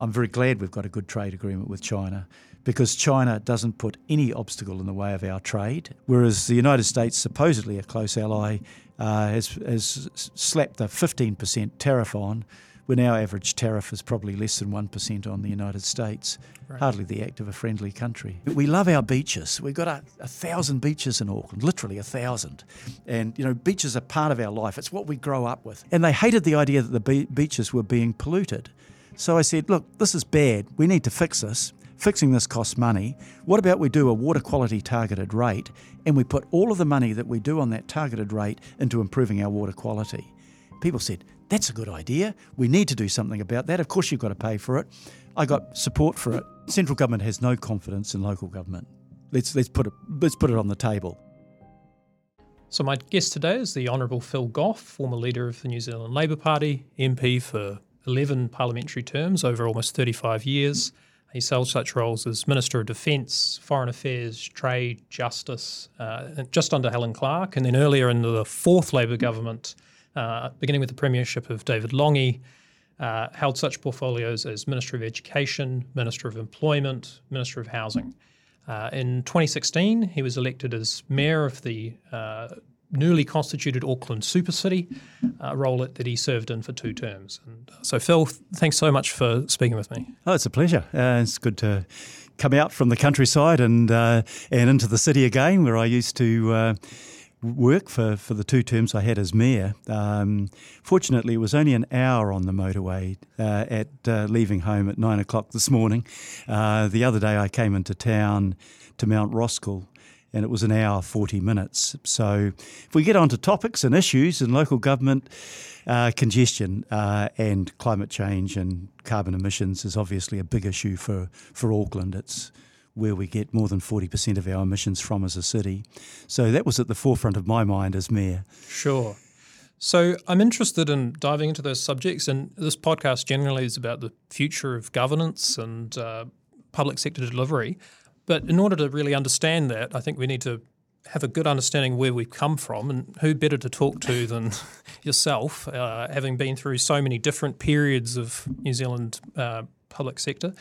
I'm very glad we've got a good trade agreement with China, because China doesn't put any obstacle in the way of our trade, whereas the United States, supposedly a close ally, has slapped a 15% tariff on, when our average tariff is probably less than 1% on the United States. Right. Hardly the act of a friendly country. We love our beaches. We've got 1,000 beaches in Auckland, literally 1,000. And, beaches are part of our life. It's what we grow up with. And they hated the idea that the beaches were being polluted. So I said, look, this is bad. We need to fix this. Fixing this costs money. What about we do a water quality targeted rate, and we put all of the money that we do on that targeted rate into improving our water quality? People said, that's a good idea. We need to do something about that. Of course you've got to pay for it. I got support for it. Central government has no confidence in local government. Let's put it on the table. So my guest today is the Honourable Phil Goff, former leader of the New Zealand Labour Party, MP for 11 parliamentary terms over almost 35 years. He's held such roles as Minister of Defence, Foreign Affairs, Trade, Justice, just under Helen Clark, and then earlier in the fourth Labour government, beginning with the premiership of David Lange, held such portfolios as Minister of Education, Minister of Employment, Minister of Housing. In 2016, he was elected as Mayor of the newly constituted Auckland Super City, a role that he served in for 2 terms. And so, Phil, thanks so much for speaking with me. Oh, it's a pleasure. It's good to come out from the countryside and into the city again, where I used to work for the 2 terms I had as mayor. Fortunately, it was only an hour on the motorway at leaving home at 9 o'clock this morning. The other day I came into town to Mount Roskill, and it was an hour, 40 minutes. So if we get onto topics and issues in local government, congestion and climate change and carbon emissions is obviously a big issue for Auckland. It's where we get more than 40% of our emissions from as a city. So that was at the forefront of my mind as mayor. Sure. So I'm interested in diving into those subjects, and this podcast generally is about the future of governance and public sector delivery. But in order to really understand that, I think we need to have a good understanding where we've come from, and who better to talk to than yourself, having been through so many different periods of New Zealand public sector.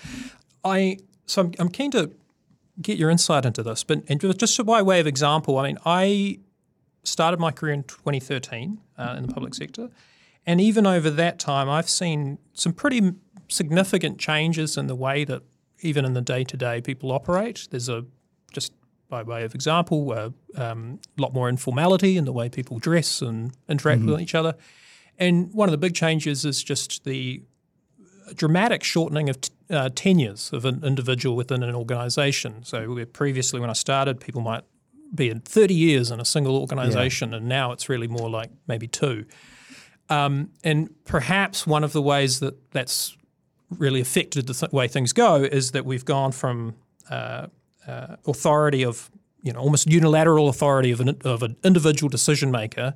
So I'm keen to get your insight into this, and just by way of example, I started my career in 2013 in the public sector, and even over that time I've seen some pretty significant changes in the way that even in the day-to-day people operate. There's just by way of example, a lot more informality in the way people dress and interact with each other. And one of the big changes is just the dramatic shortening of tenures of an individual within an organisation. So previously when I started, people might be in 30 years in a single organisation, and now it's really more like maybe 2. And perhaps one of the ways that's really affected the way things go is that we've gone from authority of, almost unilateral authority of an individual decision maker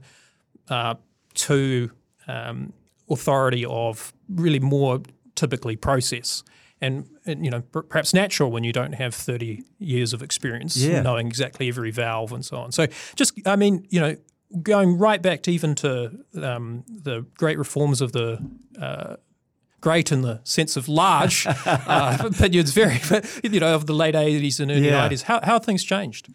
to authority of really more typically process. And perhaps natural when you don't have 30 years of experience knowing exactly every valve and so on. So just, going right back to even to the great reforms of the great in the sense of large opinions, very, of the late 80s and early 90s. How have things changed?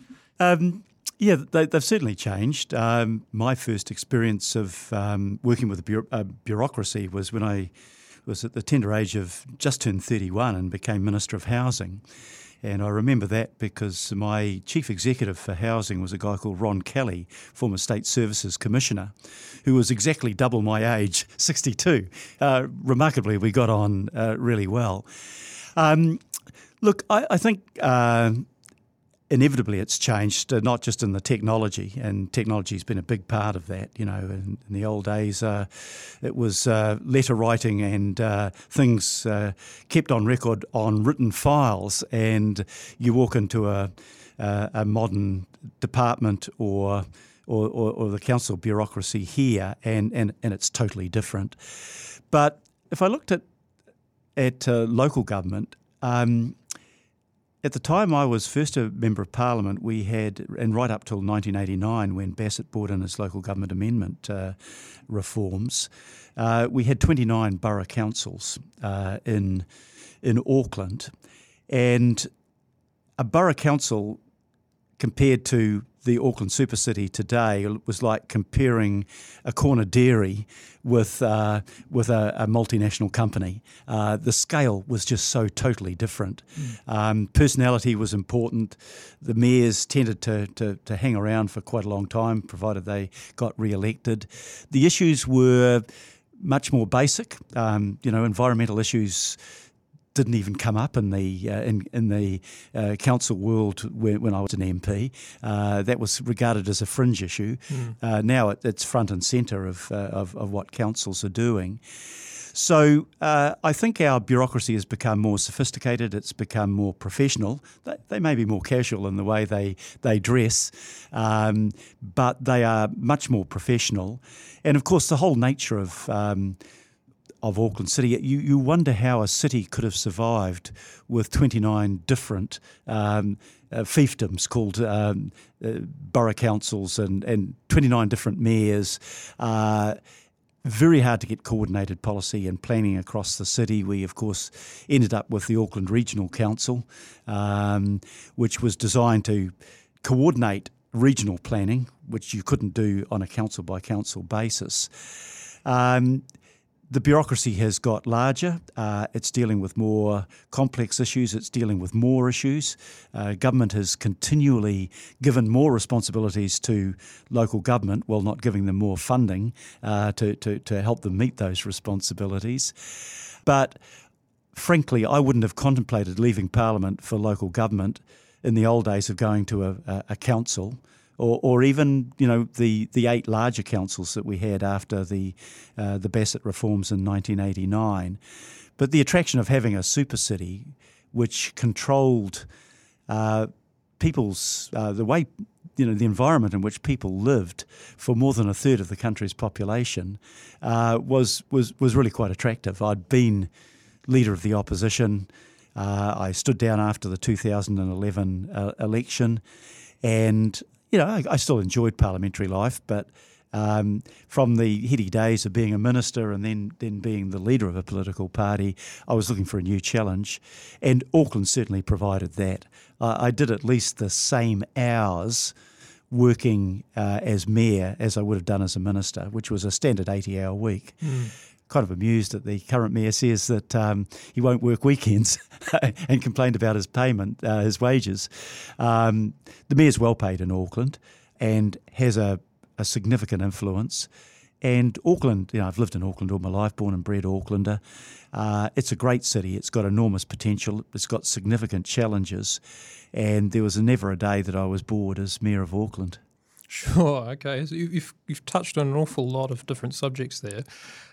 They've certainly changed. My first experience of working with a bureaucracy was when I was at the tender age of just turned 31 and became Minister of Housing. And I remember that because my chief executive for housing was a guy called Ron Kelly, former State Services Commissioner, who was exactly double my age, 62. Remarkably, we got on really well. Look, I think inevitably it's changed, not just in the technology, and technology's been a big part of that. In the old days, it was letter writing and things kept on record on written files, and you walk into a modern department or the council bureaucracy here, and it's totally different. But if I looked at local government, at the time I was first a Member of Parliament, we had, and right up till 1989 when Bassett brought in his local government amendment reforms, we had 29 borough councils in in Auckland, and a borough council compared to the Auckland Supercity today was like comparing a corner dairy with a multinational company. The scale was just so totally different. Personality was important. The mayors tended to hang around for quite a long time, provided they got re-elected. The issues were much more basic. Environmental issues didn't even come up in the council world when I was an MP. That was regarded as a fringe issue. Now it's front and centre of what councils are doing. So I think our bureaucracy has become more sophisticated. It's become more professional. They may be more casual in the way they dress, but they are much more professional. And of course, the whole nature of Auckland City, you wonder how a city could have survived with 29 different fiefdoms called borough councils and 29 different mayors. Very hard to get coordinated policy and planning across the city. We, of course, ended up with the Auckland Regional Council, which was designed to coordinate regional planning, which you couldn't do on a council-by-council basis. The bureaucracy has got larger. It's dealing with more complex issues. It's dealing with more issues. Government has continually given more responsibilities to local government while not giving them more funding to help them meet those responsibilities. But frankly, I wouldn't have contemplated leaving Parliament for local government in the old days of going to a council. Or even, the 8 larger councils that we had after the Bassett reforms in 1989. But the attraction of having a super city which controlled people's the way, the environment in which people lived for more than a third of the country's population was really quite attractive. I'd been leader of the opposition. I stood down after the 2011 election, and I still enjoyed parliamentary life, but from the heady days of being a minister and then being the leader of a political party, I was looking for a new challenge, and Auckland certainly provided that. I did at least the same hours working as mayor as I would have done as a minister, which was a standard 80-hour week. Kind of amused that the current mayor says that he won't work weekends and complained about his payment, his wages. The mayor's well paid in Auckland and has a significant influence. And Auckland, I've lived in Auckland all my life, born and bred Aucklander. It's a great city. It's got enormous potential. It's got significant challenges. And there was never a day that I was bored as mayor of Auckland. Sure, okay. So you've touched on an awful lot of different subjects there.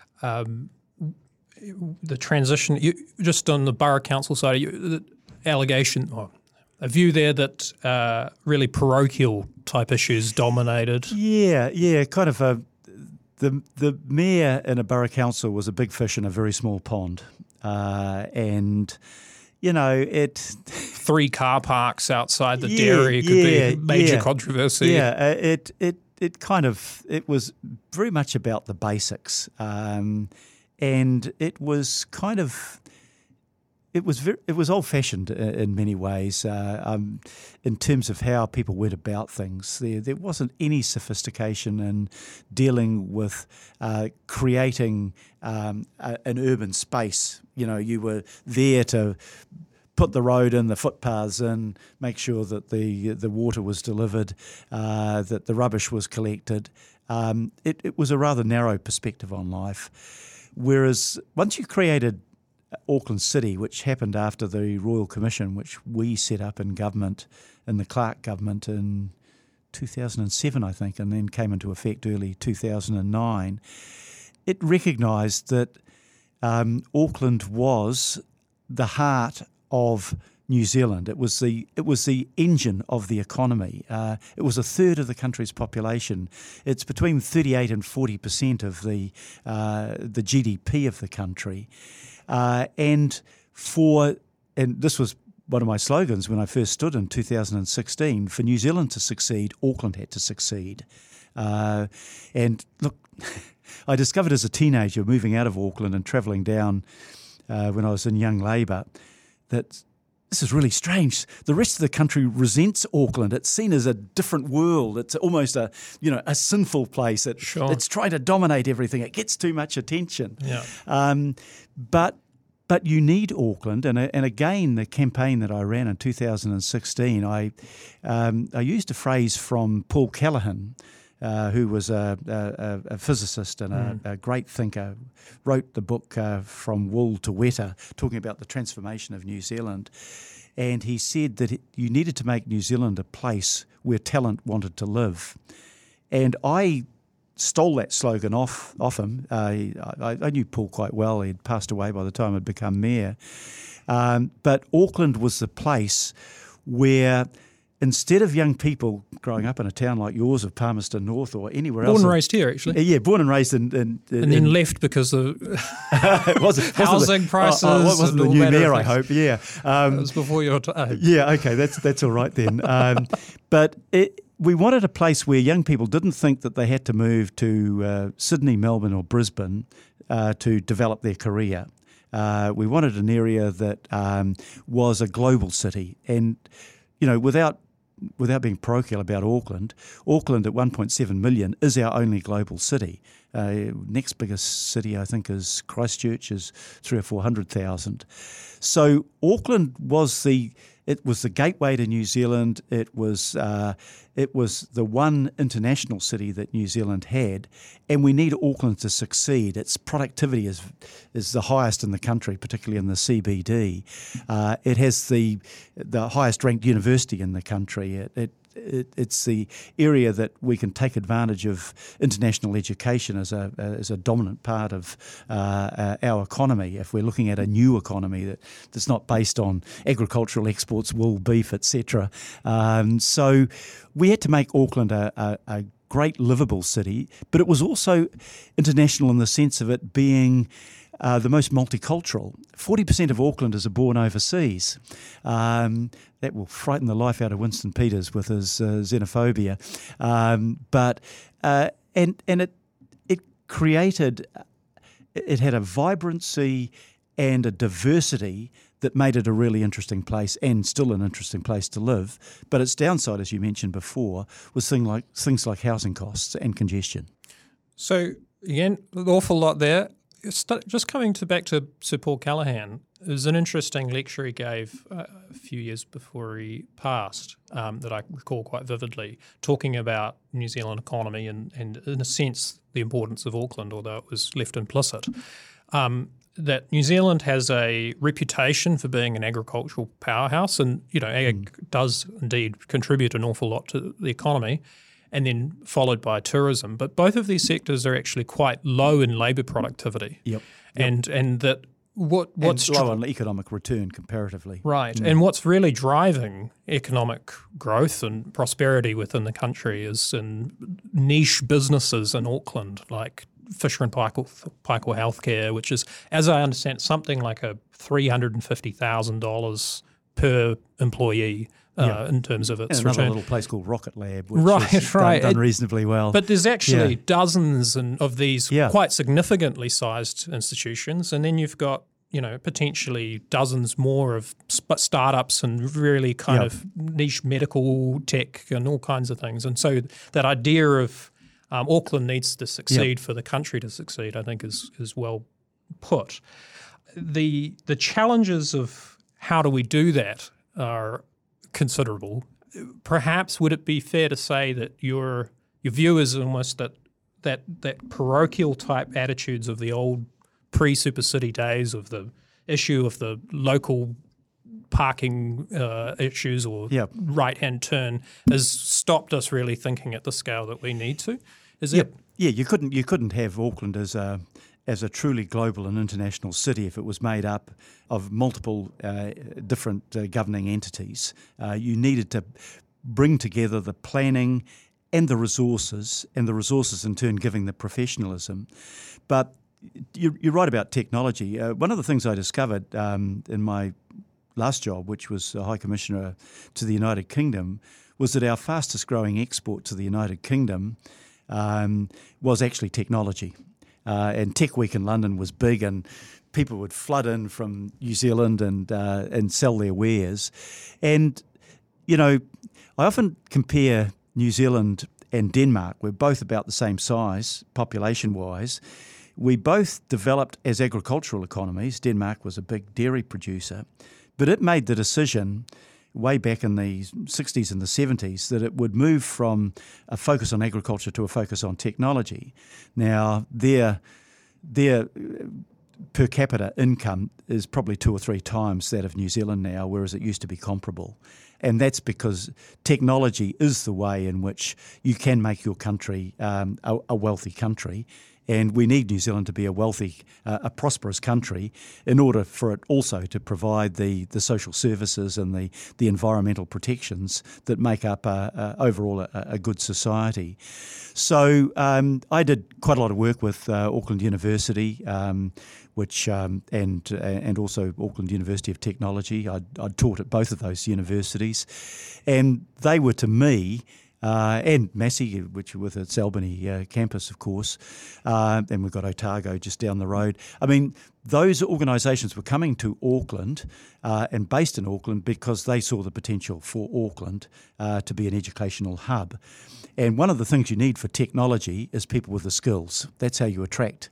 The transition, just on the borough council side, the allegation, a view there that really parochial type issues dominated. Yeah, kind of the mayor in a borough council was a big fish in a very small pond, and it 3 car parks outside the dairy could be a major controversy. Yeah, it was very much about the basics, and it was kind of. It was old-fashioned in many ways in terms of how people went about things. There wasn't any sophistication in dealing with creating an urban space. You were there to put the road in, the footpaths in, make sure that the water was delivered, that the rubbish was collected. It was a rather narrow perspective on life. Whereas once you created Auckland City, which happened after the Royal Commission, which we set up in government, in the Clark government in 2007, I think, and then came into effect early 2009, it recognised that Auckland was the heart of New Zealand. It was the engine of the economy. It was a third of the country's population. It's between 38% and 40% of the GDP of the country. And this was one of my slogans when I first stood in 2016, for New Zealand to succeed, Auckland had to succeed. And look, I discovered as a teenager moving out of Auckland and travelling down when I was in Young Labour that this is really strange. The rest of the country resents Auckland. It's seen as a different world. It's almost a sinful place. It's trying to dominate everything. It gets too much attention. Yeah. But you need Auckland, and again, the campaign that I ran in 2016, I used a phrase from Paul Callaghan, who was a physicist and a great thinker, wrote the book From Wool to Weta, talking about the transformation of New Zealand. And he said that you needed to make New Zealand a place where talent wanted to live. And I stole that slogan off him. I knew Paul quite well. He'd passed away by the time I'd become mayor. But Auckland was the place where, instead of young people growing up in a town like yours of Palmerston North or anywhere else. Born and raised here, actually. Yeah, born and raised in and then left because of housing prices. It wasn't the new mayor, I hope. Yeah. It was before your time. Yeah, okay, that's all right then. But we wanted a place where young people didn't think that they had to move to Sydney, Melbourne or Brisbane to develop their career. We wanted an area that was a global city. And, without being parochial about Auckland at 1.7 million is our only global city. Next biggest city, I think, is Christchurch, is 300,000 or 400,000. So Auckland was the gateway to New Zealand. It was the one international city that New Zealand had, and we need Auckland to succeed. Its productivity is the highest in the country, particularly in the CBD. It has the highest ranked university in the country. It's the area that we can take advantage of international education as a dominant part of our economy. If we're looking at a new economy that's not based on agricultural exports, wool, beef, etc. So we had to make Auckland a great livable city, but it was also international in the sense of it being the most multicultural. 40% of Aucklanders are born overseas. That will frighten the life out of Winston Peters with his xenophobia. But it created, it had a vibrancy and a diversity that made it a really interesting place and still an interesting place to live. But its downside, as you mentioned before, was things like housing costs and congestion. So again, an awful lot there. Just coming back to Sir Paul Callaghan, it was an interesting lecture he gave a few years before he passed that I recall quite vividly, talking about New Zealand economy and in a sense the importance of Auckland, although it was left implicit. That New Zealand has a reputation for being an agricultural powerhouse, and ag does indeed contribute an awful lot to the economy, and then followed by tourism. But both of these sectors are actually quite low in labour productivity. Yep. And that what's low on economic return comparatively. Right. And what's really driving economic growth and prosperity within the country is in niche businesses in Auckland, like Fisher and Paykel Healthcare, which is, as I understand, something like a $350,000 per employee. In terms of its return. Another little place called Rocket Lab, which has done reasonably well. But there's actually dozens of these quite significantly sized institutions, and then you've got potentially dozens more of startups and really kind of niche medical tech and all kinds of things. And so that idea of Auckland needs to succeed for the country to succeed, I think, is well put. The challenges of how do we do that are considerable. Perhaps would it be fair to say that your view is almost that parochial type attitudes of the old pre-super city days of the issue of the local parking issues or right-hand turn has stopped us really thinking at the scale that we need to? Is it? Yeah, you couldn't have Auckland as a truly global and international city if it was made up of multiple different governing entities. You needed to bring together the planning and the resources in turn giving the professionalism. But you're right about technology. One of the things I discovered in my last job, which was High Commissioner to the United Kingdom, was that our fastest growing export to the United Kingdom was actually technology. and Tech Week in London was big, and people would flood in from New Zealand and sell their wares. And, I often compare New Zealand and Denmark. We're both about the same size, population-wise. We both developed as agricultural economies. Denmark was a big dairy producer, but it made the decision way back in the 60s and the 70s that it would move from a focus on agriculture to a focus on technology. Now, their per capita income is probably 2 or 3 times that of New Zealand now, whereas it used to be comparable. And that's because technology is the way in which you can make your country a wealthy country. And we need New Zealand to be a wealthy, a prosperous country in order for it also to provide the social services and the environmental protections that make up overall a good society. So I did quite a lot of work with Auckland University, which and also Auckland University of Technology. I'd taught at both of those universities, and they were to me. And Massey, which with its Albany campus, of course, and we've got Otago just down the road. I mean, those organisations were coming to Auckland and based in Auckland because they saw the potential for Auckland to be an educational hub. And one of the things you need for technology is people with the skills. That's how you attract.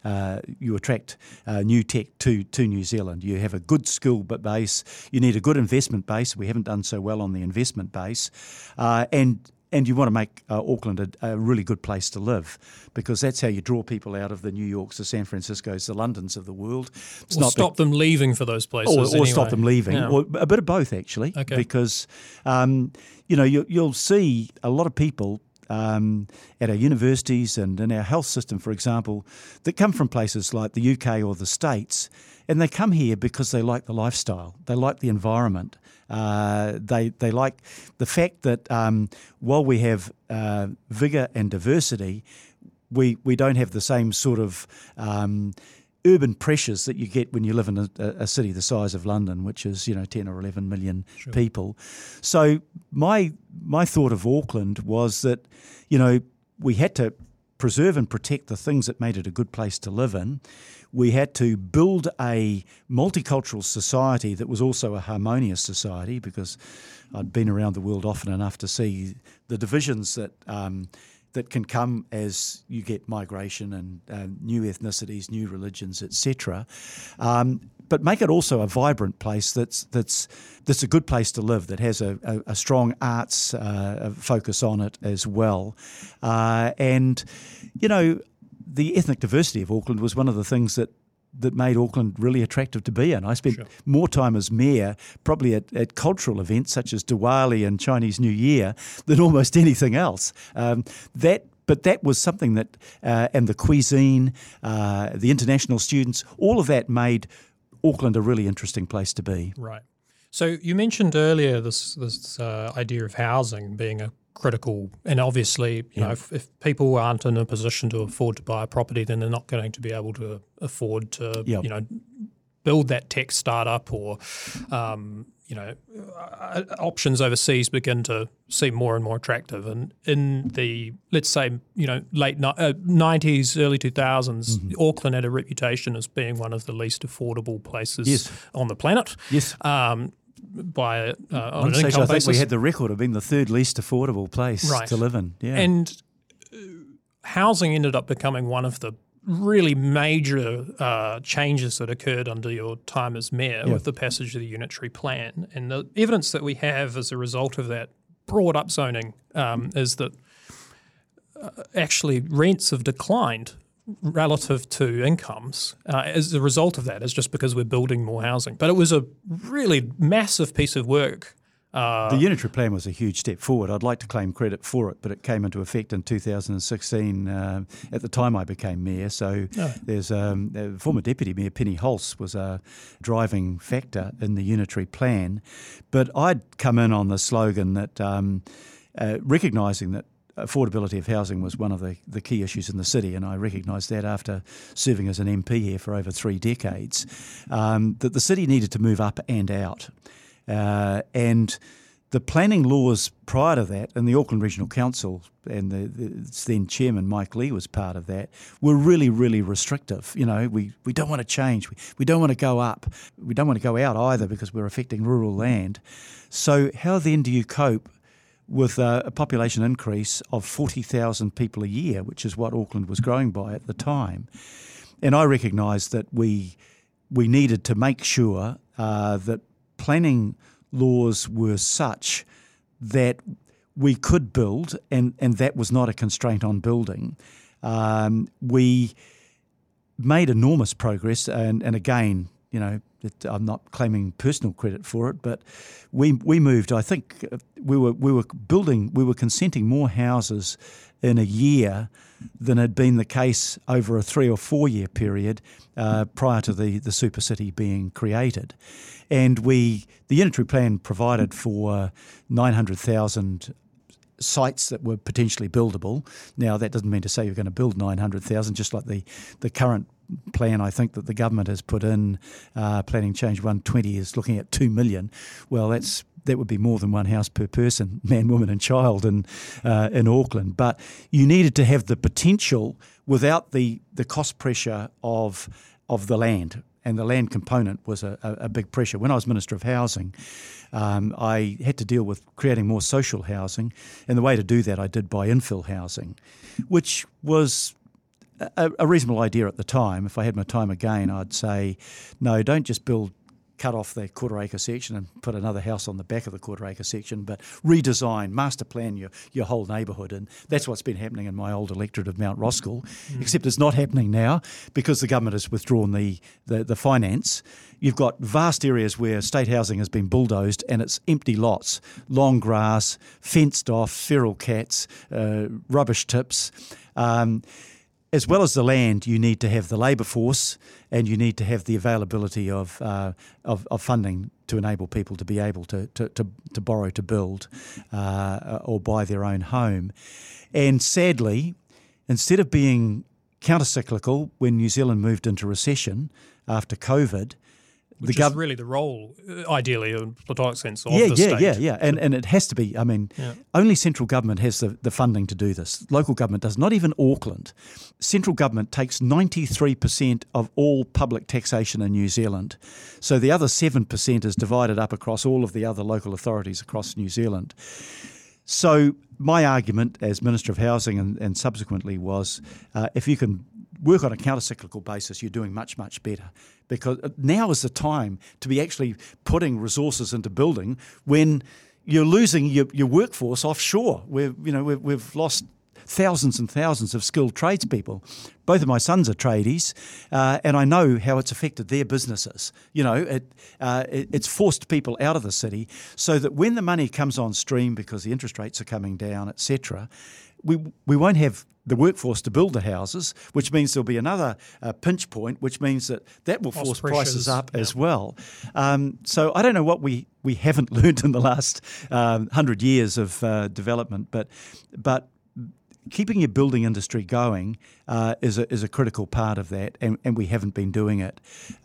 New tech to New Zealand. You have a good skill base. You need a good investment base. We haven't done so well on the investment base, and you want to make Auckland a really good place to live, because that's how you draw people out of the New Yorks, the San Franciscos, the Londons of the world. It's not stop them leaving for those places. Or anyway. Stop them leaving, or a bit of both actually. Okay. Because you'll see a lot of people at our universities and in our health system, for example, that come from places like the UK or the States, and they come here because they like the lifestyle, they like the environment, they like the fact that while we have vigour and diversity, we don't have the same sort of urban pressures that you get when you live in a city the size of London, which is 10 or 11 million people. So my thought of Auckland was that we had to preserve and protect the things that made it a good place to live in. We had to build a multicultural society that was also a harmonious society, because I'd been around the world often enough to see the divisions that can come as you get migration and new ethnicities, new religions, etc. But make it also a vibrant place that's a good place to live, that has a strong arts focus on it as well. And the ethnic diversity of Auckland was one of the things that made Auckland really attractive to be in. I spent more time as mayor probably at cultural events such as Diwali and Chinese New Year than almost anything else. But that was something that, and the cuisine, the international students, all of that made Auckland a really interesting place to be. Right. So you mentioned earlier this idea of housing being a critical, and obviously, if people aren't in a position to afford to buy a property, then they're not going to be able to afford to, build that tech startup, or, options overseas begin to seem more and more attractive. And in the, let's say, late 90s, early 2000s, Auckland had a reputation as being one of the least affordable places on the planet. Yes. By on an income basis. I think we had the record of being the third least affordable place to live in. Yeah. And housing ended up becoming one of the really major changes that occurred under your time as mayor with the passage of the Unitary Plan. And the evidence that we have as a result of that broad upzoning is that actually rents have declined relative to incomes as a result of that. It's just because we're building more housing. But it was a really massive piece of work. The Unitary Plan was a huge step forward. I'd like to claim credit for it, but it came into effect in 2016 at the time I became mayor. So there's former Deputy Mayor Penny Hulse was a driving factor in the Unitary Plan. But I'd come in on the slogan that recognising that affordability of housing was one of the key issues in the city, and I recognised that after serving as an MP here for over 3 decades, that the city needed to move up and out. And The planning laws prior to that, and the Auckland Regional Council and its then chairman, Mike Lee, was part of that, were really, really restrictive. You know, we don't want to change. We don't want to go up. We don't want to go out either because we're affecting rural land. So how then do you cope with a population increase of 40,000 people a year, which is what Auckland was growing by at the time? And I recognised that we needed to make sure that planning laws were such that we could build, and that was not a constraint on building. We made enormous progress, and again, you know, I'm not claiming personal credit for it, but we moved. I think we were consenting more houses in a year than had been the case over a 3 or 4 year period prior to the super city being created. And the unitary plan provided for 900,000 sites that were potentially buildable. Now, that doesn't mean to say you're going to build 900,000, just like the current plan, I think, that the government has put in, Planning Change 120, is looking at 2 million. Well, that would be more than one house per person, man, woman and child in Auckland. But you needed to have the potential without the cost pressure of the land. And the land component was a big pressure. When I was Minister of Housing, I had to deal with creating more social housing. And the way to do that I did by infill housing, which was a reasonable idea at the time. If I had my time again, I'd say, no, don't just cut off the quarter-acre section and put another house on the back of the quarter-acre section, but redesign, master plan your whole neighbourhood. And that's what's been happening in my old electorate of Mount Roskill, except it's not happening now because the government has withdrawn the finance. You've got vast areas where state housing has been bulldozed and it's empty lots, long grass, fenced off, feral cats, rubbish tips. As well as the land, you need to have the labour force, and you need to have the availability of funding to enable people to be able to borrow to build or buy their own home. And sadly, instead of being counter-cyclical when New Zealand moved into recession after COVID, which is really the role, ideally, in a platonic sense, of the state. Yeah. And it has to be. I mean, only central government has the funding to do this. Local government does, not even Auckland. Central government takes 93% of all public taxation in New Zealand. So the other 7% is divided up across all of the other local authorities across New Zealand. So my argument as Minister of Housing and subsequently was if you can work on a counter-cyclical basis, you're doing much, much better. Because now is the time to be actually putting resources into building when you're losing your workforce offshore. We've lost thousands and thousands of skilled tradespeople. Both of my sons are tradies, and I know how it's affected their businesses. You know, it's forced people out of the city so that when the money comes on stream because the interest rates are coming down, etc., we won't have the workforce to build the houses, which means there'll be another pinch point, which means that will force prices up as well. So I don't know what we haven't learned in the last 100 years of development, but keeping your building industry going is a critical part of that, and we haven't been doing it.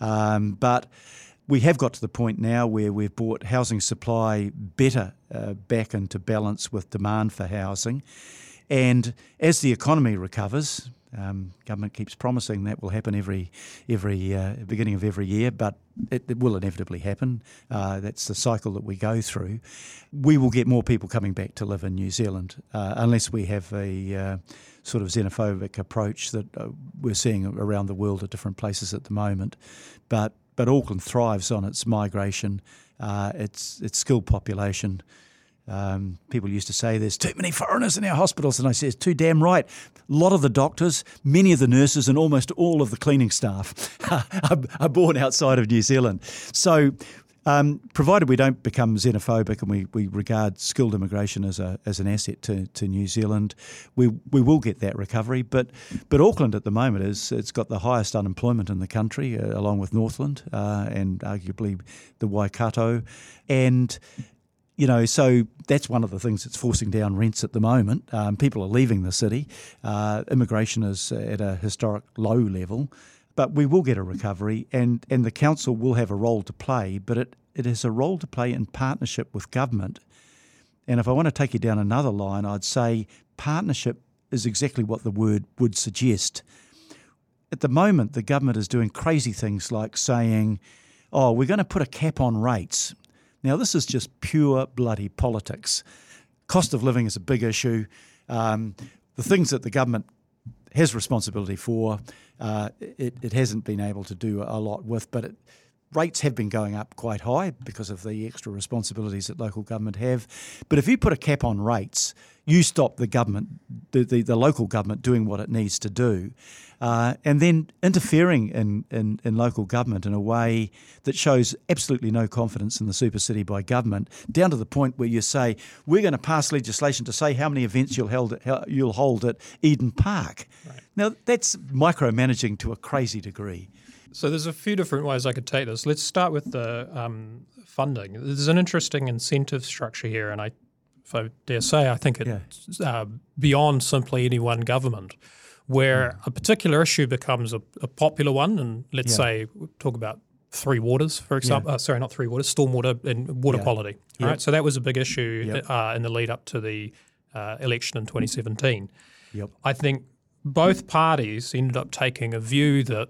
But we have got to the point now where we've brought housing supply better back into balance with demand for housing. And as the economy recovers, government keeps promising that will happen every beginning of every year, but it will inevitably happen. That's the cycle that we go through. We will get more people coming back to live in New Zealand unless we have a sort of xenophobic approach that we're seeing around the world at different places at the moment. But Auckland thrives on its migration, its skilled population. People used to say there's too many foreigners in our hospitals, and I say it's too damn right. A lot of the doctors, many of the nurses, and almost all of the cleaning staff are born outside of New Zealand. So provided we don't become xenophobic and we regard skilled immigration as an asset to New Zealand, we will get that recovery. But Auckland at the moment it's got the highest unemployment in the country, along with Northland and arguably the Waikato. And so that's one of the things that's forcing down rents at the moment. People are leaving the city. Immigration is at a historic low level. But we will get a recovery, and the council will have a role to play, but it has a role to play in partnership with government And if I want to take you down another line, I'd say partnership is exactly what the word would suggest. At the moment, the government is doing crazy things like saying, oh, we're going to put a cap on rates. Now, this is just pure bloody politics. Cost of living is a big issue. The things that the government has responsibility for, it hasn't been able to do a lot with, but rates have been going up quite high because of the extra responsibilities that local government have. But if you put a cap on rates, you stop the government, the local government doing what it needs to do, and then interfering in local government in a way that shows absolutely no confidence in the super city by government, down to the point where you say, we're going to pass legislation to say how many events you'll hold at Eden Park. Right. Now, that's micromanaging to a crazy degree. So there's a few different ways I could take this. Let's start with the funding. There's an interesting incentive structure here, and if I dare say, I think it's beyond simply any one government, where a particular issue becomes a popular one, and let's say we talk about Three Waters, for example. Not Three Waters, stormwater and water quality. Right, so that was a big issue in the lead up to the election in 2017. I think both parties ended up taking a view that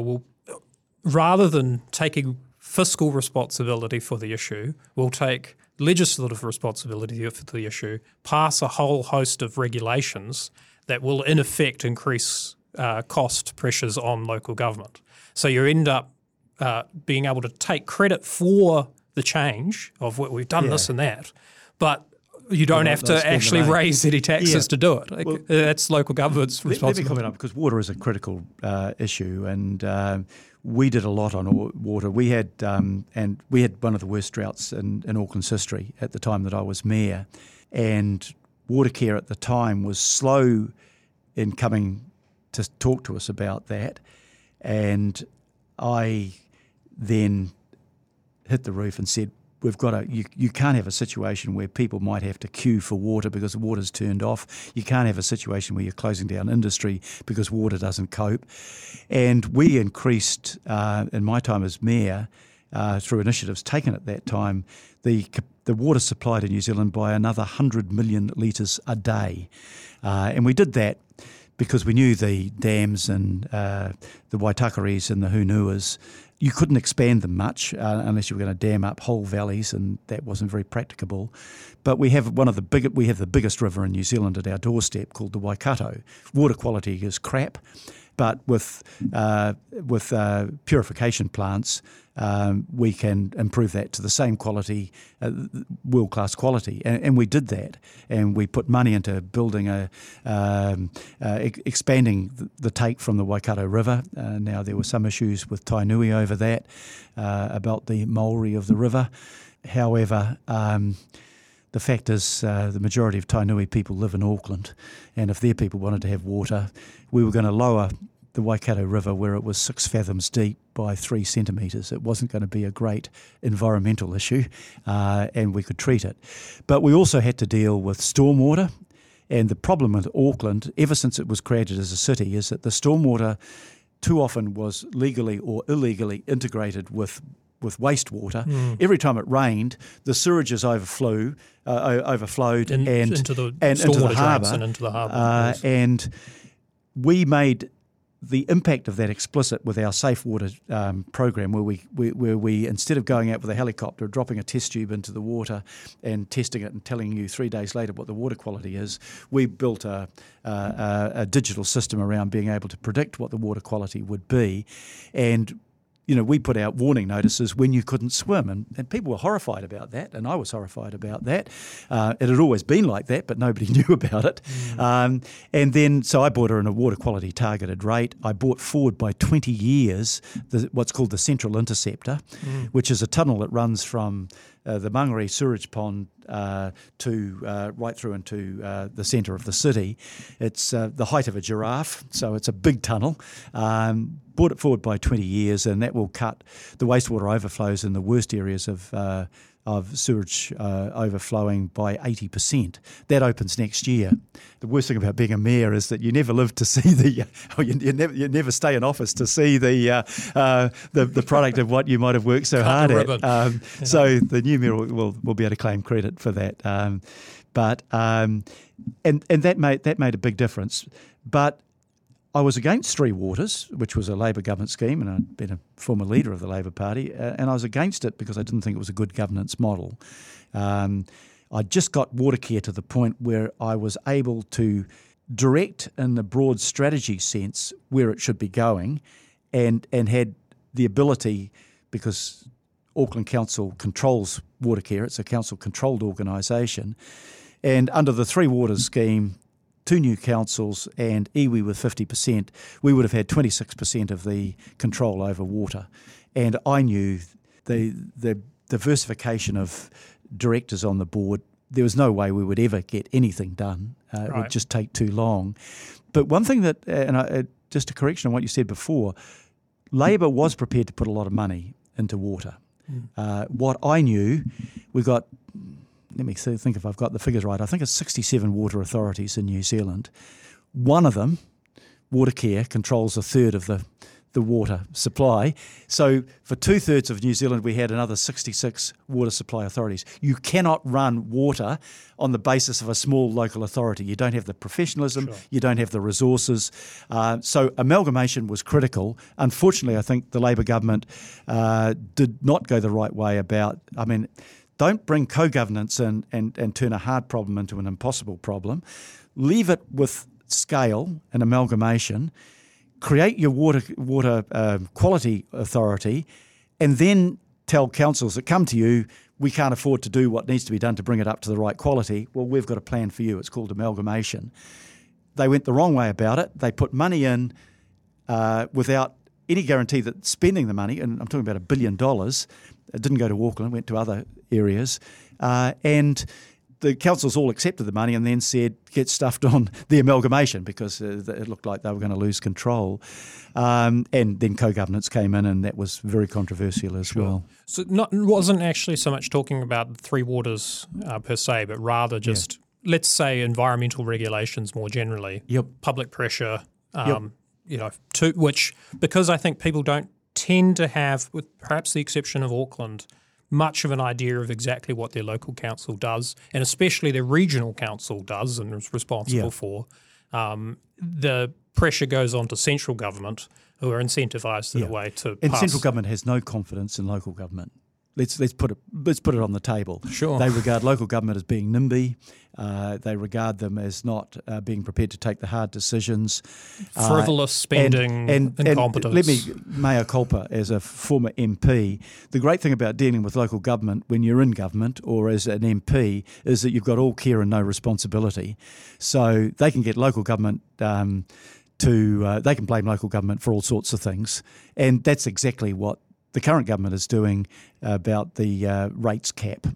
rather than taking fiscal responsibility for the issue, we'll take legislative responsibility for the issue, pass a whole host of regulations that will in effect increase cost pressures on local government. So you end up being able to take credit for the change of what we've done this and that, but you don't have to actually raise any taxes to do it. That's local government's responsibility. Let me comment on, because water is a critical issue, and we did a lot on water. We had one of the worst droughts in Auckland's history at the time that I was mayor, and Watercare at the time was slow in coming to talk to us about that, and I then hit the roof and said, we've got to. You can't have a situation where people might have to queue for water because the water's turned off. You can't have a situation where you're closing down industry because water doesn't cope. And we increased, in my time as mayor, through initiatives taken at that time, the water supply to New Zealand by another 100 million litres a day. And we did that because we knew the dams and the Waitakaris and the Hunuas, you couldn't expand them much unless you were going to dam up whole valleys, and that wasn't very practicable. But we have the biggest river in New Zealand at our doorstep, called the Waikato. Water quality is crap, but with purification plants, we can improve that to the same quality, world-class quality, and we did that. And we put money into building expanding the take from the Waikato River. Now, there were some issues with Tainui over that, about the Maori of the river. However, the fact is, the majority of Tainui people live in Auckland, and if their people wanted to have water, we were going to lower the Waikato River, where it was 6 fathoms deep, by 3 centimetres. It wasn't going to be a great environmental issue, and we could treat it. But we also had to deal with stormwater, and the problem with Auckland, ever since it was created as a city, is that the stormwater too often was legally or illegally integrated with wastewater. Every time it rained, the sewages overflowed into the harbour. And we made the impact of that explicit with our Safe Water program, where we instead of going out with a helicopter, dropping a test tube into the water and testing it and telling you 3 days later what the water quality is, we built a digital system around being able to predict what the water quality would be. And we put out warning notices when you couldn't swim, and people were horrified about that, and I was horrified about that. It had always been like that, but nobody knew about it. And then, so I bought her in a water quality targeted rate. I bought forward by 20 years what's called the Central Interceptor, which is a tunnel that runs from the Mangere Sewerage Pond to right through into the centre of the city. It's the height of a giraffe, so it's a big tunnel. Brought it forward by 20 years, and that will cut the wastewater overflows in the worst areas of of sewage overflowing by 80%. That opens next year. The worst thing about being a mayor is that you never live to see you never stay in office to see the product of what you might have worked so hard at. So the new mayor will be able to claim credit for that. And that made a big difference. But I was against Three Waters, which was a Labor government scheme, and I'd been a former leader of the Labor Party, and I was against it because I didn't think it was a good governance model. I just got Watercare to the point where I was able to direct in the broad strategy sense where it should be going, and had the ability, because Auckland Council controls Watercare, it's a council-controlled organisation, and under the Three Waters scheme, 2 new councils and iwi with 50%, we would have had 26% of the control over water. And I knew the diversification of directors on the board, there was no way we would ever get anything done. It would just take too long. But one thing that, just a correction on what you said before, Labor was prepared to put a lot of money into water. What I knew, we got... Let me think if I've got the figures right. I think it's 67 water authorities in New Zealand. One of them, Watercare, controls a third of the water supply. So for 2/3 of New Zealand, we had another 66 water supply authorities. You cannot run water on the basis of a small local authority. You don't have the professionalism, you don't have the resources. So amalgamation was critical. Unfortunately, I think the Labor government did not go the right way about, don't bring co-governance in and turn a hard problem into an impossible problem. Leave it with scale and amalgamation. Create your water quality authority, and then tell councils that come to you, we can't afford to do what needs to be done to bring it up to the right quality. Well, we've got a plan for you. It's called amalgamation. They went the wrong way about it. They put money in without any guarantee that spending the money, and I'm talking about $1 billion, it didn't go to Auckland, went to other areas, and the councils all accepted the money and then said, get stuffed on the amalgamation because it looked like they were going to lose control. And then co-governance came in, and that was very controversial as well. So it wasn't actually so much talking about Three Waters per se, but rather just, let's say, environmental regulations more generally, public pressure, which, because I think people don't tend to have, with perhaps the exception of Auckland, much of an idea of exactly what their local council does, and especially their regional council does and is responsible for. The pressure goes on to central government, who are incentivised in a way to and pass. Central government has no confidence in local government. Let's put it on the table. Sure. They regard local government as being NIMBY. They regard them as not being prepared to take the hard decisions. Frivolous spending, and incompetence. Let me mea culpa as a former MP. The great thing about dealing with local government when you're in government or as an MP is that you've got all care and no responsibility. So they can get local government they can blame local government for all sorts of things. And that's exactly what the current government is doing about the rates cap.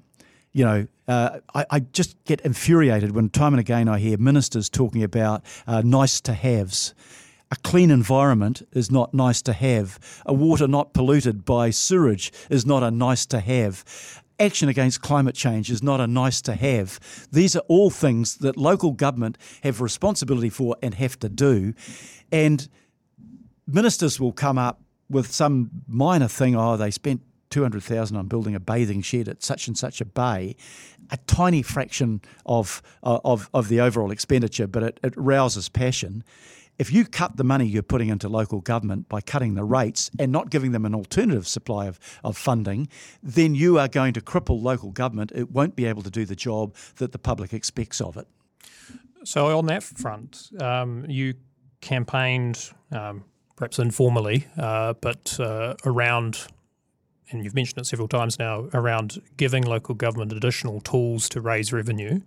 I just get infuriated when time and again I hear ministers talking about nice to haves. A clean environment is not nice to have. A water not polluted by sewage is not a nice to have. Action against climate change is not a nice to have. These are all things that local government have responsibility for and have to do. And ministers will come up with some minor thing, they spent $200,000 on building a bathing shed at such and such a bay, a tiny fraction of the overall expenditure, but it rouses passion. If you cut the money you're putting into local government by cutting the rates and not giving them an alternative supply of funding, then you are going to cripple local government. It won't be able to do the job that the public expects of it. So on that front, you campaigned perhaps informally, but around, and you've mentioned it several times now, around giving local government additional tools to raise revenue.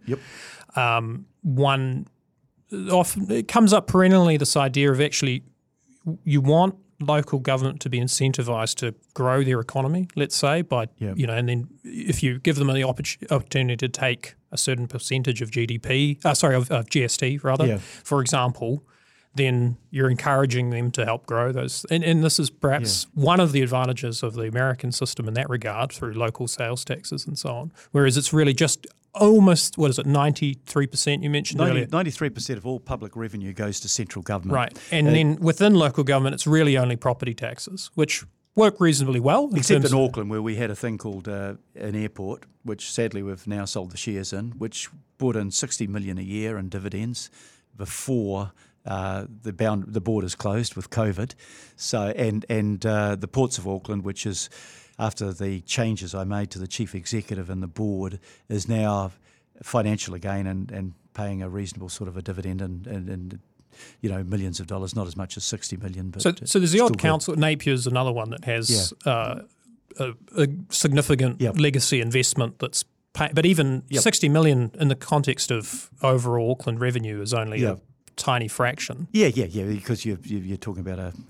Often it comes up perennially, this idea of actually you want local government to be incentivised to grow their economy, let's say, by and then if you give them the opportunity to take a certain percentage of GST rather, for example, then you're encouraging them to help grow those. And this is perhaps one of the advantages of the American system in that regard, through local sales taxes and so on, whereas it's really just almost, 93% you mentioned earlier? 93% of all public revenue goes to central government. Right. And then within local government, it's really only property taxes, which work reasonably well. Except in Auckland, where we had a thing called an airport, which sadly we've now sold the shares in, which brought in $60 million a year in dividends before the borders closed with COVID. So and the Ports of Auckland, which is, after the changes I made to the chief executive and the board, is now financial again and paying a reasonable sort of a dividend and millions of dollars, not as much as 60 million. But so there's the odd council. Napier's another one that has a significant legacy investment that's but even 60 million in the context of overall Auckland revenue is only a tiny fraction. Yeah, because you're talking about a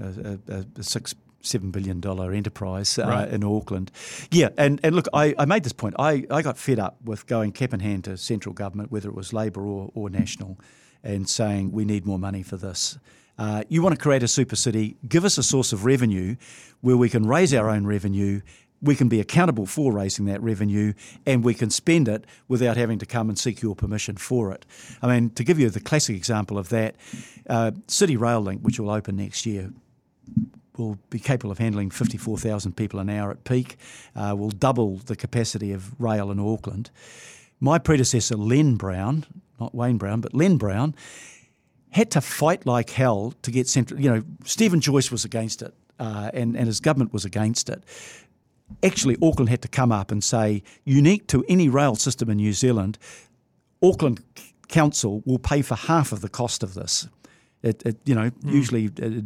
$6-7 billion enterprise in Auckland. Yeah, and look, I made this point. I got fed up with going cap in hand to central government, whether it was Labor or national, and saying we need more money for this. You want to create a super city, give us a source of revenue where we can raise our own revenue, we can be accountable for raising that revenue, and we can spend it without having to come and seek your permission for it. I mean, to give you the classic example of that, City Rail Link, which will open next year, will be capable of handling 54,000 people an hour at peak, will double the capacity of rail in Auckland. My predecessor, Len Brown, not Wayne Brown, but Len Brown, had to fight like hell to get central. Stephen Joyce was against it, and his government was against it. Actually, Auckland had to come up and say, unique to any rail system in New Zealand, Auckland Council will pay for half of the cost of this. Usually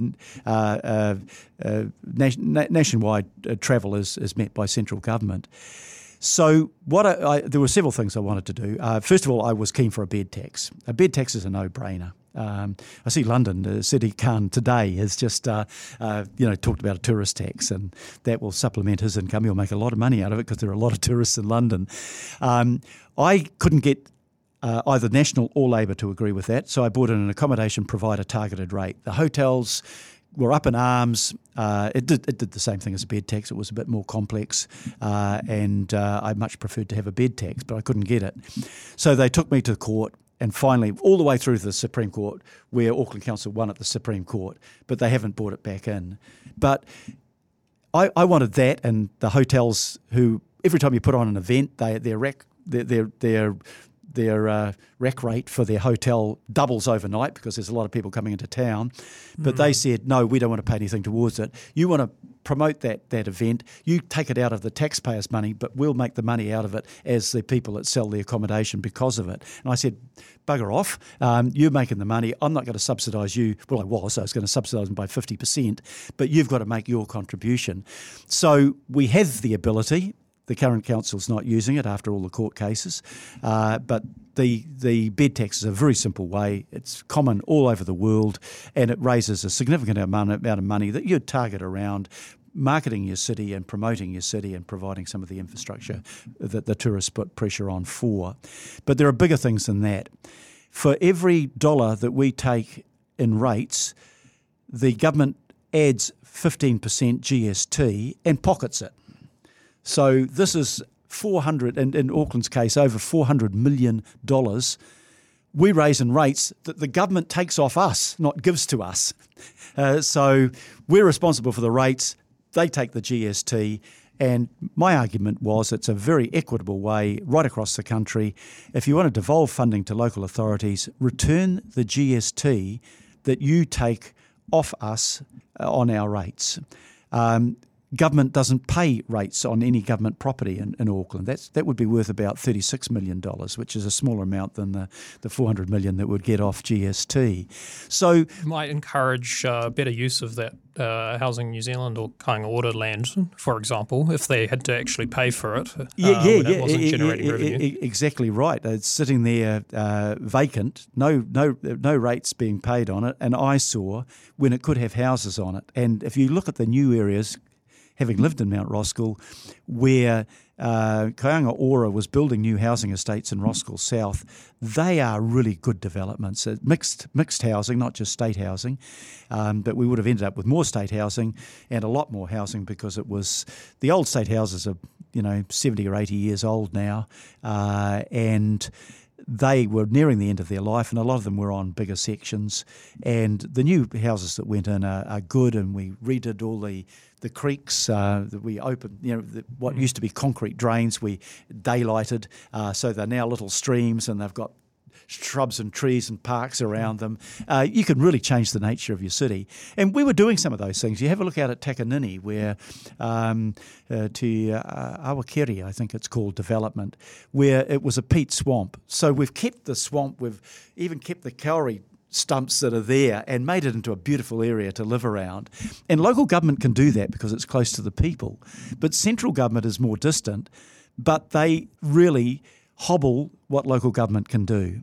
nationwide travel is met by central government. So there were several things I wanted to do. First of all, I was keen for a bed tax. A bed tax is a no-brainer. I see London, City Khan today has just talked about a tourist tax, and that will supplement his income. He'll make a lot of money out of it because there are a lot of tourists in London. I couldn't get either National or Labor to agree with that, so I brought in an accommodation provider targeted rate. The hotels were up in arms. It did the same thing as a bed tax. It was a bit more complex, and I much preferred to have a bed tax, but I couldn't get it. So they took me to court, and finally all the way through to the Supreme Court, where Auckland Council won at the Supreme Court, but they haven't brought it back in. But I wanted that, and the hotels, who every time you put on an event, their rack rate for their hotel doubles overnight because there's a lot of people coming into town. But they said, no, we don't want to pay anything towards it. You want to promote that event, you take it out of the taxpayers' money, but we'll make the money out of it as the people that sell the accommodation because of it. And I said, bugger off, you're making the money, I'm not going to subsidise you. Well, I was going to subsidise them by 50%, but you've got to make your contribution. So we have the ability. The current council's not using it after all the court cases, but the bed tax is a very simple way. It's common all over the world, and it raises a significant amount of money that you'd target around marketing your city and promoting your city and providing some of the infrastructure that the tourists put pressure on for. But there are bigger things than that. For every dollar that we take in rates, the government adds 15% GST and pockets it. So this is 400, and in Auckland's case, over $400 million we raise in rates that the government takes off us, not gives to us. So we're responsible for the rates, they take the GST, and my argument was it's a very equitable way right across the country. If you want to devolve funding to local authorities, return the GST that you take off us on our rates. Government doesn't pay rates on any government property in Auckland. That would be worth about $36 million, which is a smaller amount than the $400 million that would get off GST. So you might encourage better use of that Housing New Zealand or Kāinga Ora land, for example, if they had to actually pay for it. It wasn't generating revenue. Exactly right. It's sitting there vacant, no rates being paid on it, an eyesore when it could have houses on it. And if you look at the new areas, having lived in Mount Roskill, where Kāinga Ora was building new housing estates in Roskill South. They are really good developments, mixed housing, not just state housing, but we would have ended up with more state housing and a lot more housing because it was the old state houses are 70 or 80 years old now, and they were nearing the end of their life, and a lot of them were on bigger sections. And the new houses that went in are good, and we redid all the creeks that we opened, what used to be concrete drains, we daylighted, so they're now little streams, and they've got shrubs and trees and parks around them. You can really change the nature of your city. And we were doing some of those things. You have a look out at Takanini, where to Awakeri, I think it's called, development, where it was a peat swamp. So we've kept the swamp, we've even kept the kauri stumps that are there and made it into a beautiful area to live around. And local government can do that because it's close to the people. But central government is more distant, but they really hobble what local government can do.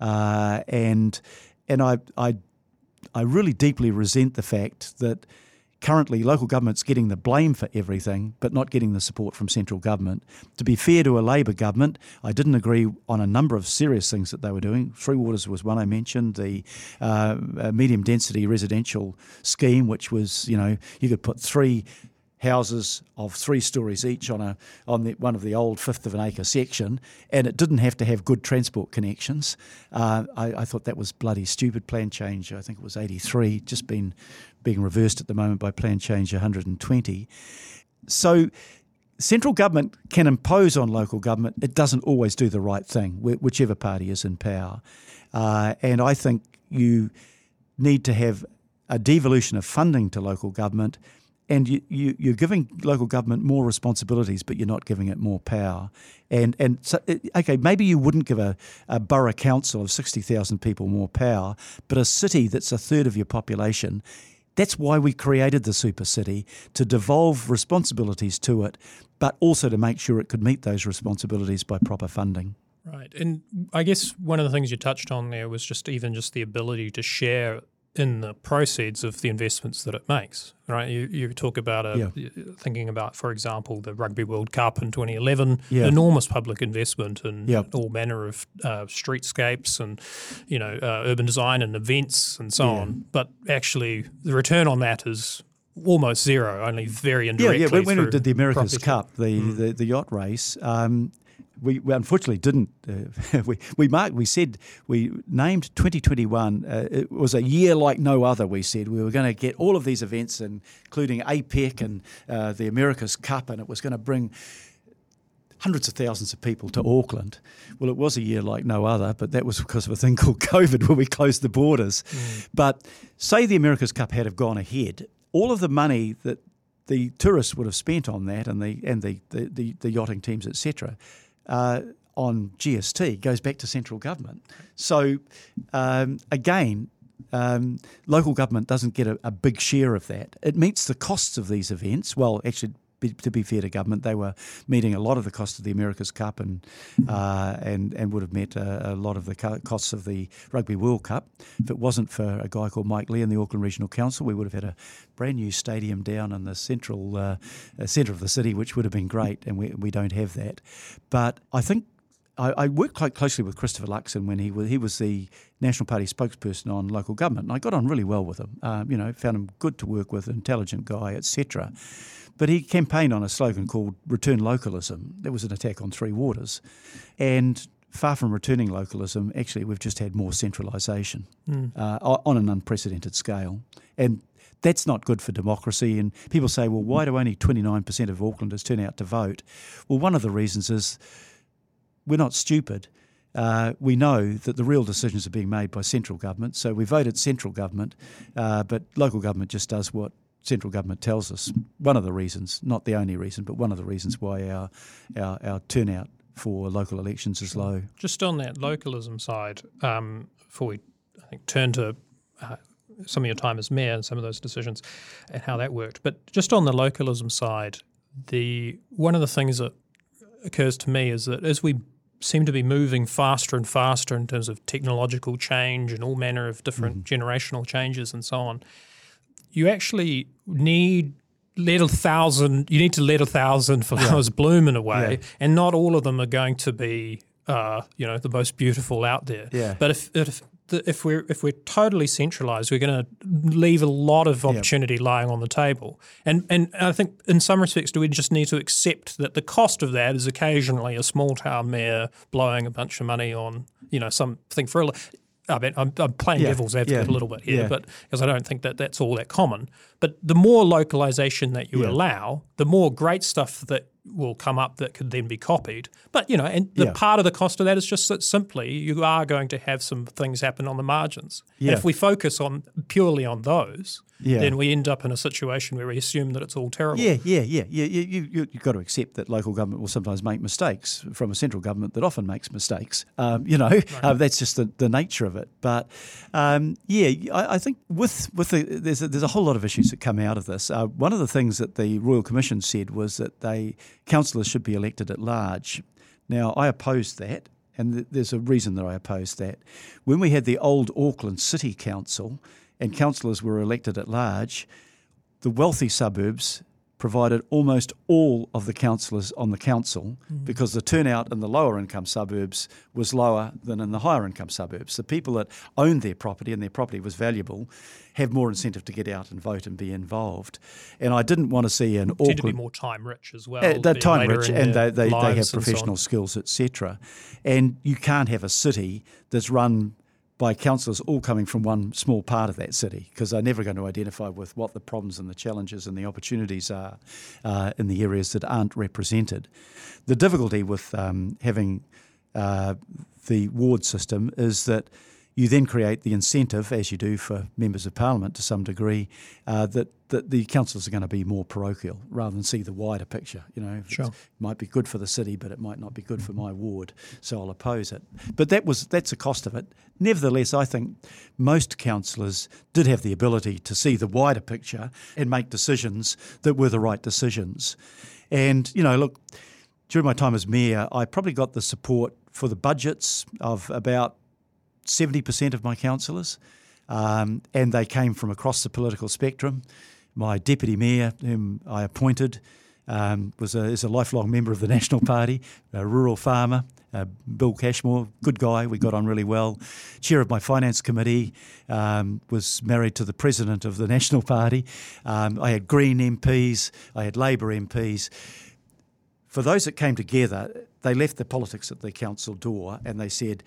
And I really deeply resent the fact that currently local government's getting the blame for everything but not getting the support from central government. To be fair to a Labor government, I didn't agree on a number of serious things that they were doing. Three Waters was one I mentioned, the medium density residential scheme, which was, you could put 3 houses of 3 stories each on one of the old 1/5 of an acre section, and it didn't have to have good transport connections. I thought that was bloody stupid. Plan change, I think it was 83, just being reversed at the moment by plan change 120. So central government can impose on local government. It doesn't always do the right thing, whichever party is in power. And I think you need to have a devolution of funding to local government. And you're giving local government more responsibilities, but you're not giving it more power. And so, okay, maybe you wouldn't give a borough council of 60,000 people more power, but a city that's 1/3 of your population, that's why we created the super city, to devolve responsibilities to it, but also to make sure it could meet those responsibilities by proper funding. Right. And I guess one of the things you touched on there was just the ability to share in the proceeds of the investments that it makes, right? You talk about thinking about, for example, the Rugby World Cup in 2011, enormous public investment in all manner of streetscapes and, urban design and events and so on. But actually the return on that is almost zero, only very indirectly. When we did the America's Cup, the yacht race, we unfortunately didn't. We named 2021. It was a year like no other. We said we were going to get all of these events, including APEC and the America's Cup, and it was going to bring hundreds of thousands of people to Auckland. Well, it was a year like no other, but that was because of a thing called COVID, where we closed the borders. But say the America's Cup had have gone ahead, all of the money that the tourists would have spent on that, and the yachting teams, etc., on GST goes back to central government. So again, local government doesn't get a big share of that. It meets the costs of these events. Well, actually, to be fair to government, they were meeting a lot of the cost of the America's Cup and would have met a lot of the costs of the Rugby World Cup. If it wasn't for a guy called Mike Lee in the Auckland Regional Council, we would have had a brand new stadium down in the centre of the city, which would have been great, and we don't have that. But I think I worked quite closely with Christopher Luxon when he was the National Party spokesperson on local government, and I got on really well with him. Found him good to work with, intelligent guy, etc. But he campaigned on a slogan called Return Localism. That was an attack on Three Waters. And far from returning localism, actually we've just had more centralisation on an unprecedented scale. And that's not good for democracy. And people say, well, why do only 29% of Aucklanders turn out to vote? Well, one of the reasons is we're not stupid. We know that the real decisions are being made by central government. So we voted central government, but local government just does what central government tells us. One of the reasons, not the only reason, but one of the reasons why our turnout for local elections is low. Just on that localism side, before we turn to some of your time as mayor and some of those decisions and how that worked, but just on the localism side, one of the things that occurs to me is that as we seem to be moving faster and faster in terms of technological change and all manner of different generational changes and so on, you actually need let 1,000. You need to let 1,000 flowers bloom in a way, and not all of them are going to be, the most beautiful out there. Yeah. But if we're totally centralised, we're going to leave a lot of opportunity lying on the table. And I think in some respects, do we just need to accept that the cost of that is occasionally a small town mayor blowing a bunch of money on something for I mean, I'm playing devil's advocate a little bit here, but because I don't think that that's all that common. But the more localisation that you allow, the more great stuff that will come up that could then be copied. But, and the part of the cost of that is just that simply you are going to have some things happen on the margins. Yeah. And if we focus purely on those, then we end up in a situation where we assume that it's all terrible. You've got to accept that local government will sometimes make mistakes from a central government that often makes mistakes. That's just the nature of it. But I think there's a whole lot of issues that come out of this. One of the things that the Royal Commission said was that councillors should be elected at large. Now, I opposed that, and there's a reason that I opposed that. When we had the old Auckland City Council and councillors were elected at large, the wealthy suburbs provided almost all of the councillors on the council because the turnout in the lower income suburbs was lower than in the higher income suburbs. The people that owned their property and their property was valuable have more incentive to get out and vote and be involved. And I didn't want to see an Auckland... tend to be more time rich as well. They're time rich and they have professional skills, etc. And you can't have a city that's run by councillors all coming from one small part of that city, because they're never going to identify with what the problems and the challenges and the opportunities are in the areas that aren't represented. The difficulty with having the ward system is that you then create the incentive, as you do for members of parliament to some degree, that the councillors are going to be more parochial rather than see the wider picture. Sure. It might be good for the city, but it might not be good for my ward, so I'll oppose it. But that's the cost of it. Nevertheless, I think most councillors did have the ability to see the wider picture and make decisions that were the right decisions. And, look, during my time as mayor, I probably got the support for the budgets of about 70% of my councillors, and they came from across the political spectrum. My deputy mayor, whom I appointed, is a lifelong member of the National Party, a rural farmer, Bill Cashmore, good guy, we got on really well. Chair of my finance committee, was married to the president of the National Party. I had Green MPs, I had Labour MPs. For those that came together, they left the politics at the council door and they said,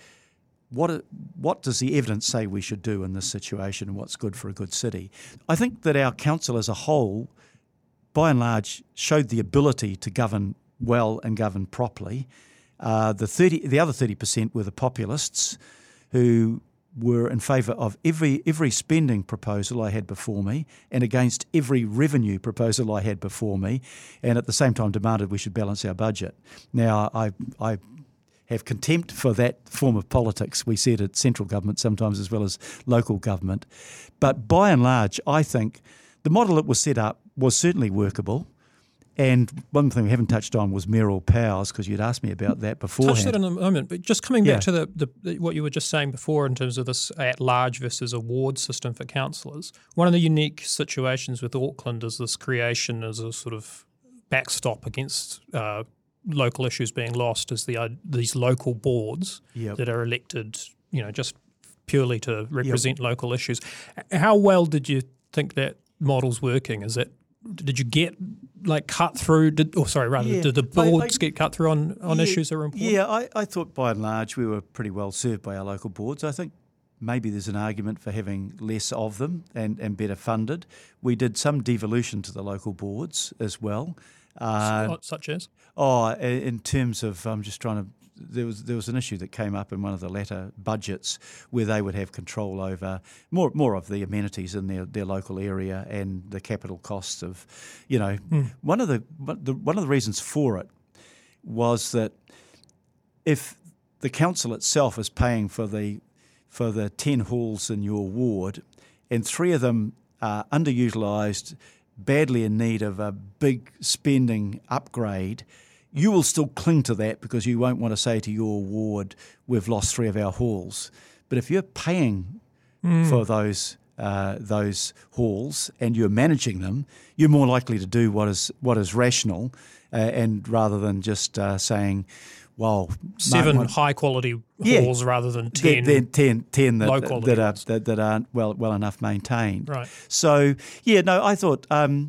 what does the evidence say we should do in this situation and what's good for a good city? I think that our council as a whole, by and large, showed the ability to govern well and govern properly. The other 30% were the populists who were in favour of every spending proposal I had before me and against every revenue proposal I had before me, and at the same time demanded we should balance our budget. Now, I have contempt for that form of politics. We see it at central government sometimes as well as local government. But by and large, I think the model that was set up was certainly workable. And one thing we haven't touched on was mayoral powers, because you'd asked me about that beforehand. Touch that in a moment, but just coming back to the what you were just saying before in terms of this at-large versus a ward system for councillors. One of the unique situations with Auckland is this creation as a sort of backstop against local issues being lost is these local boards that are elected, just purely to represent local issues. How well did you think that model's working? Did you get cut through? Did the boards get cut through on issues that are important? Yeah, I thought by and large we were pretty well served by our local boards. I think maybe there's an argument for having less of them and better funded. We did some devolution to the local boards as well. Such as? In terms of, I'm just trying to. There was an issue that came up in one of the latter budgets where they would have control over more of the amenities in their local area and the capital costs of, One of the reasons for it was that if the council itself is paying for the 10 halls in your ward and 3 of them are underutilised, badly in need of a big spending upgrade, you will still cling to that because you won't want to say to your ward, we've lost 3 of our halls. But if you're paying for those those halls and you're managing them, you're more likely to do what is rational, and rather than just saying, well, 7 high quality halls rather than 10. Then 10 low quality that aren't well enough maintained. Right. So I thought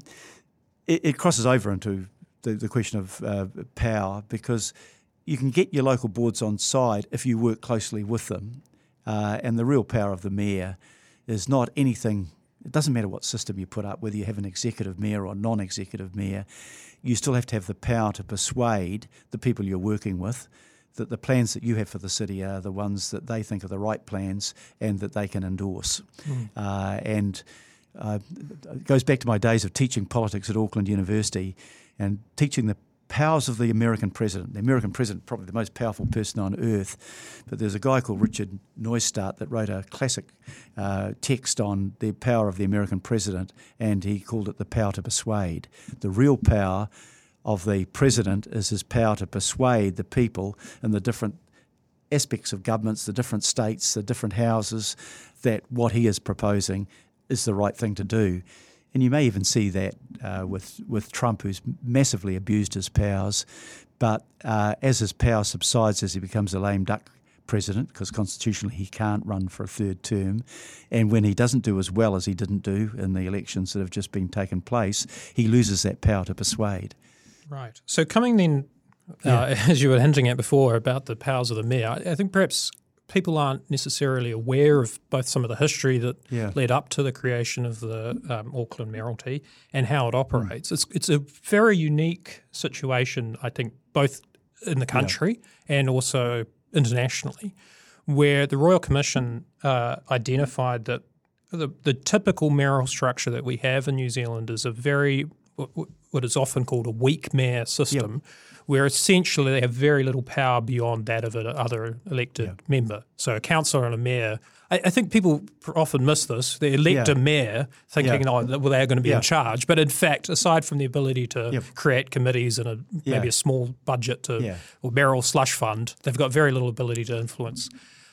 it crosses over into the question of power, because you can get your local boards on side if you work closely with them, and the real power of the mayor is not anything. It doesn't matter what system you put up, whether you have an executive mayor or non-executive mayor. You still have to have the power to persuade the people you're working with that the plans that you have for the city are the ones that they think are the right plans and that they can endorse. It goes back to my days of teaching politics at Auckland University and teaching the powers of the American president. The American president, probably the most powerful person on earth, but there's a guy called Richard Neustadt that wrote a classic text on the power of the American president, and he called it the power to persuade. The real power of the president is his power to persuade the people in the different aspects of governments, the different states, the different houses, that what he is proposing is the right thing to do. And you may even see that with Trump, who's massively abused his powers. But as his power subsides, as he becomes a lame duck president, because constitutionally he can't run for a third term, and when he doesn't do as well as he didn't do in the elections that have just been taken place, he loses that power to persuade. Right. So coming then, as you were hinting at before about the powers of the mayor, I think perhaps people aren't necessarily aware of both some of the history that led up to the creation of the Auckland Mayoralty and how it operates. It's a very unique situation, I think, both in the country and also internationally, where the Royal Commission identified that the typical mayoral structure that we have in New Zealand is a very what is often called a weak mayor system, where essentially they have very little power beyond that of another elected member. So a councillor and a mayor, I think people often miss this. They elect a mayor thinking, they're going to be in charge. But in fact, aside from the ability to create committees and maybe a small budget or mayoral slush fund, they've got very little ability to influence.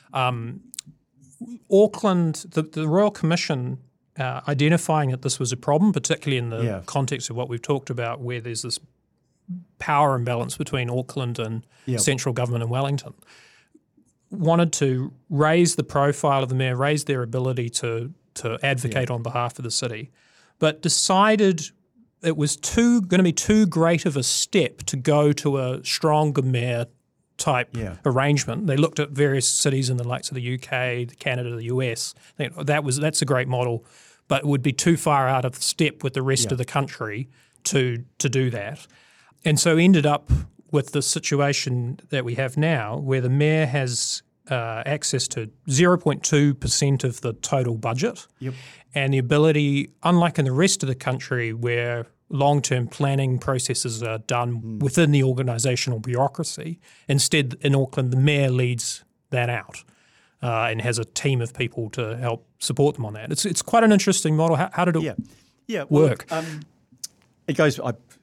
Auckland, the Royal Commission identifying that this was a problem, particularly in the context of what we've talked about, where there's this power imbalance between Auckland and central government in Wellington, wanted to raise the profile of the mayor, raise their ability to advocate on behalf of the city, but decided it was going to be too great of a step to go to a stronger mayor type arrangement. They looked at various cities in the likes of the UK, Canada, the US. That's a great model, but it would be too far out of step with the rest of the country to do that. And so ended up with the situation that we have now, where the mayor has access to 0.2% of the total budget, and the ability, unlike in the rest of the country where long-term planning processes are done within the organisational bureaucracy, instead in Auckland the mayor leads that out and has a team of people to help support them on that. It's quite an interesting model. How did it work? Well, it goes.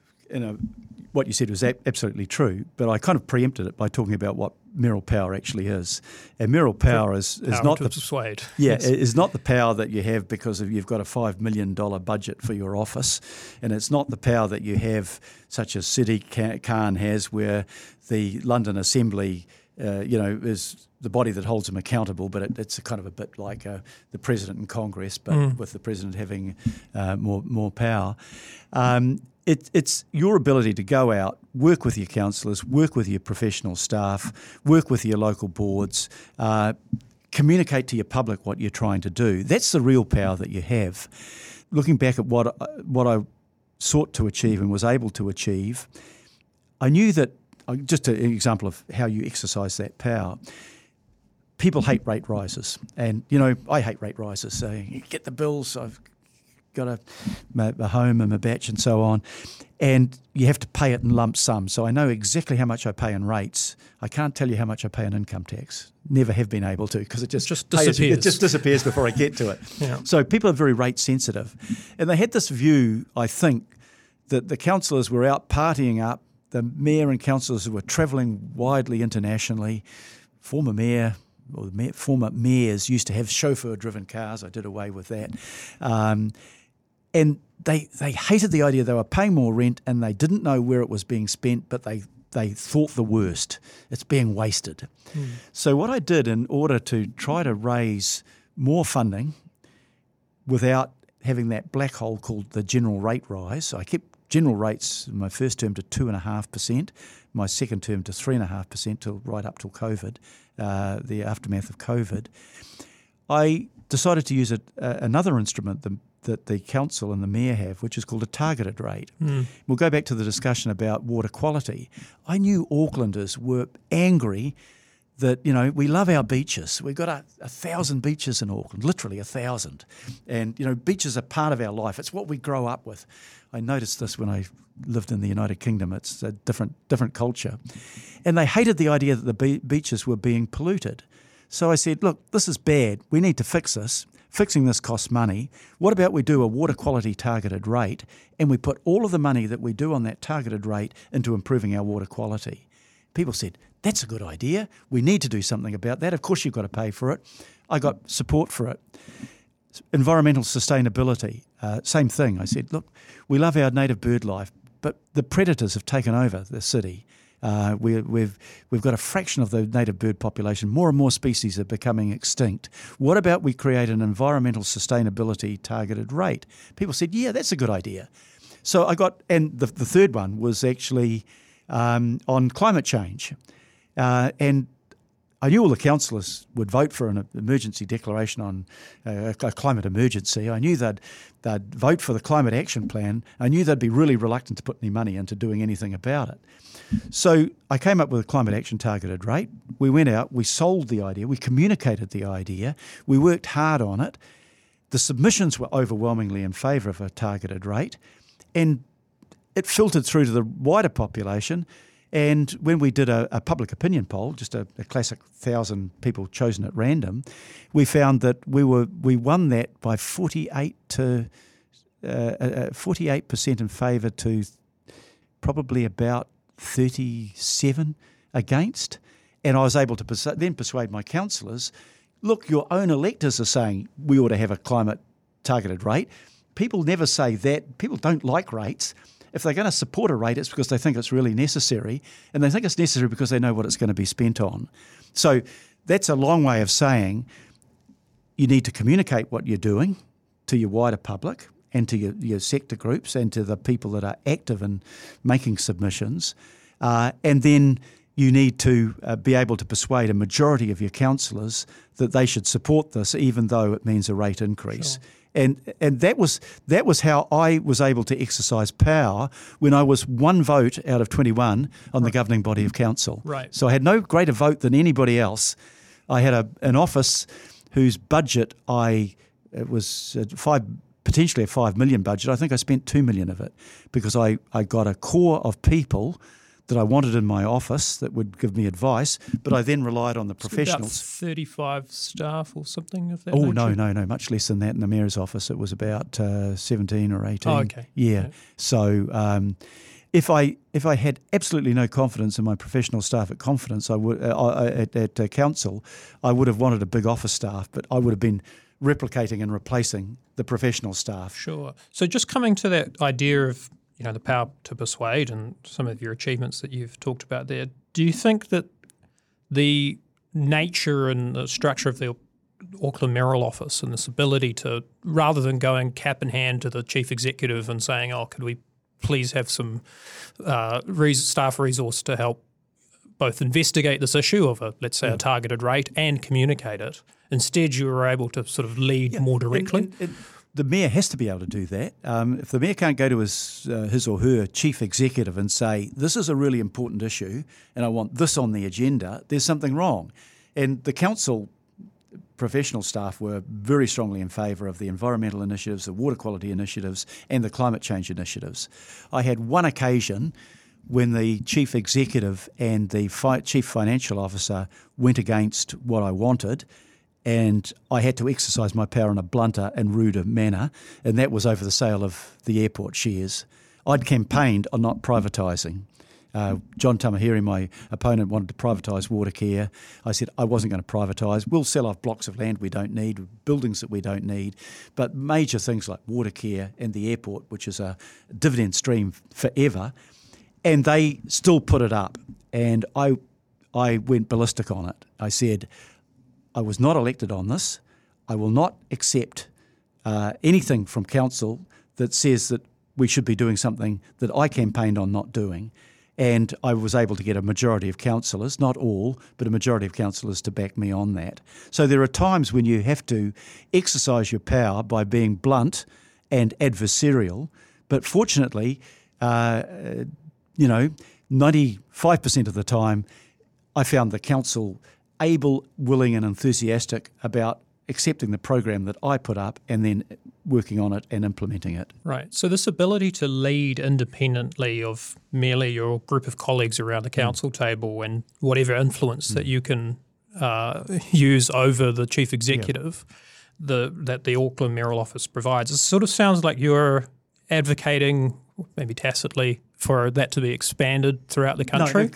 What you said was absolutely true, but I kind of preempted it by talking about what mayoral power actually is. And mayoral power is not the persuade. is not the power that you have because you've got a $5 million budget for your office, and it's not the power that you have, such as City Khan has, where the London Assembly, is the body that holds them accountable, but it's a kind of a bit like the president in Congress, but with the president having more power. It's your ability to go out, work with your councillors, work with your professional staff, work with your local boards, communicate to your public what you're trying to do. That's the real power that you have. Looking back at what I sought to achieve and was able to achieve, I knew that, just an example of how you exercise that power, people hate rate rises. And, I hate rate rises. So you get the bills, I've got a home and a batch and so on, and you have to pay it in lump sum. So I know exactly how much I pay in rates. I can't tell you how much I pay in income tax. Never have been able to, because it just disappears. It just disappears before I get to it. So people are very rate sensitive. And they had this view, I think, that the councillors were out partying up, the mayor and councillors were travelling widely internationally. Former mayor or the former mayors used to have chauffeur-driven cars. I did away with that. And they hated the idea they were paying more rent and they didn't know where it was being spent, but they thought the worst. It's being wasted. So what I did in order to try to raise more funding without having that black hole called the general rate rise, I kept general rates in my first term to 2.5%, my second term to 3.5% right up till COVID, the aftermath of COVID. I decided to use another instrument that the council and the mayor have, which is called a targeted rate. We'll go back to the discussion about water quality. I knew Aucklanders were angry that, we love our beaches. We've got 1,000 beaches in Auckland, literally 1,000. And, beaches are part of our life. It's what we grow up with. I noticed this when I lived in the United Kingdom. It's a different culture. And they hated the idea that the beaches were being polluted. So I said, look, this is bad. We need to fix this. Fixing this costs money. What about we do a water quality targeted rate and we put all of the money that we do on that targeted rate into improving our water quality? People said, that's a good idea. We need to do something about that. Of course you've got to pay for it. I got support for it. Environmental sustainability, same thing. I said, look, we love our native bird life, but the predators have taken over the city. We've got a fraction of the native bird population. More and more species are becoming extinct. What about we create an environmental sustainability targeted rate? People said, yeah, that's a good idea. So and the third one was actually on climate change. And I knew all the councillors would vote for an emergency declaration on a climate emergency. I knew they'd vote for the climate action plan. I knew they'd be really reluctant to put any money into doing anything about it. So I came up with a climate action targeted rate. We went out, we sold the idea, we communicated the idea, we worked hard on it. The submissions were overwhelmingly in favour of a targeted rate, and it filtered through to the wider population. And when we did a public opinion poll, just a classic 1,000 people chosen at random, we found that we won that by 48% in favour to probably about 37 against. And I was able to then persuade my councillors, look, your own electors are saying we ought to have a climate targeted rate. People never say that. People don't like rates. If they're going to support a rate, it's because they think it's really necessary, and they think it's necessary because they know what it's going to be spent on. So that's a long way of saying you need to communicate what you're doing to your wider public and to your sector groups and to the people that are active in making submissions. And then you need to be able to persuade a majority of your councillors that they should support this, even though it means a rate increase. Sure. And that was how I was able to exercise power when I was one vote out of 21 on the governing body of council. Right. So I had no greater vote than anybody else. I had an office whose budget it was potentially a $5 million budget. I think I spent $2 million of it because I got a core of people that I wanted in my office that would give me advice, but I then relied on the professionals. About 35 staff or something of that nature? No, much less than that in the mayor's office. It was about 17 or 18. Oh, okay. Yeah. Okay. So if I had absolutely no confidence in my professional staff at Confidence, I would at council, I would have wanted a big office staff, but I would have been replicating and replacing the professional staff. Sure. So just coming to that idea of the power to persuade and some of your achievements that you've talked about there, do you think that the nature and the structure of the Auckland Mayoral Office and this ability to, rather than going cap in hand to the chief executive and saying, could we please have some staff resource to help both investigate this issue of let's say a targeted rate and communicate it, instead you were able to sort of lead more directly? The mayor has to be able to do that. If the mayor can't go to his or her chief executive and say, this is a really important issue and I want this on the agenda, there's something wrong. And the council professional staff were very strongly in favour of the environmental initiatives, the water quality initiatives and the climate change initiatives. I had one occasion when the chief executive and the chief financial officer went against what I wanted, and I had to exercise my power in a blunter and ruder manner, and that was over the sale of the airport shares. I'd campaigned on not privatising, John Tamahiri, my opponent, wanted to privatise Watercare. I said I wasn't going to privatise. We'll sell off blocks of land we don't need, buildings that we don't need, but major things like Watercare and the airport, which is a dividend stream forever, and they still put it up. And I went ballistic on it. I said, I was not elected on this. I will not accept anything from council that says that we should be doing something that I campaigned on not doing. And I was able to get a majority of councillors, not all, but a majority of councillors to back me on that. So there are times when you have to exercise your power by being blunt and adversarial. But fortunately, 95% of the time, I found the council able, willing and enthusiastic about accepting the program that I put up and then working on it and implementing it. Right. So this ability to lead independently of merely your group of colleagues around a council table and whatever influence that you can use over the chief executive that the Auckland Mayoral Office provides, it sort of sounds like you're advocating, maybe tacitly, for that to be expanded throughout the country.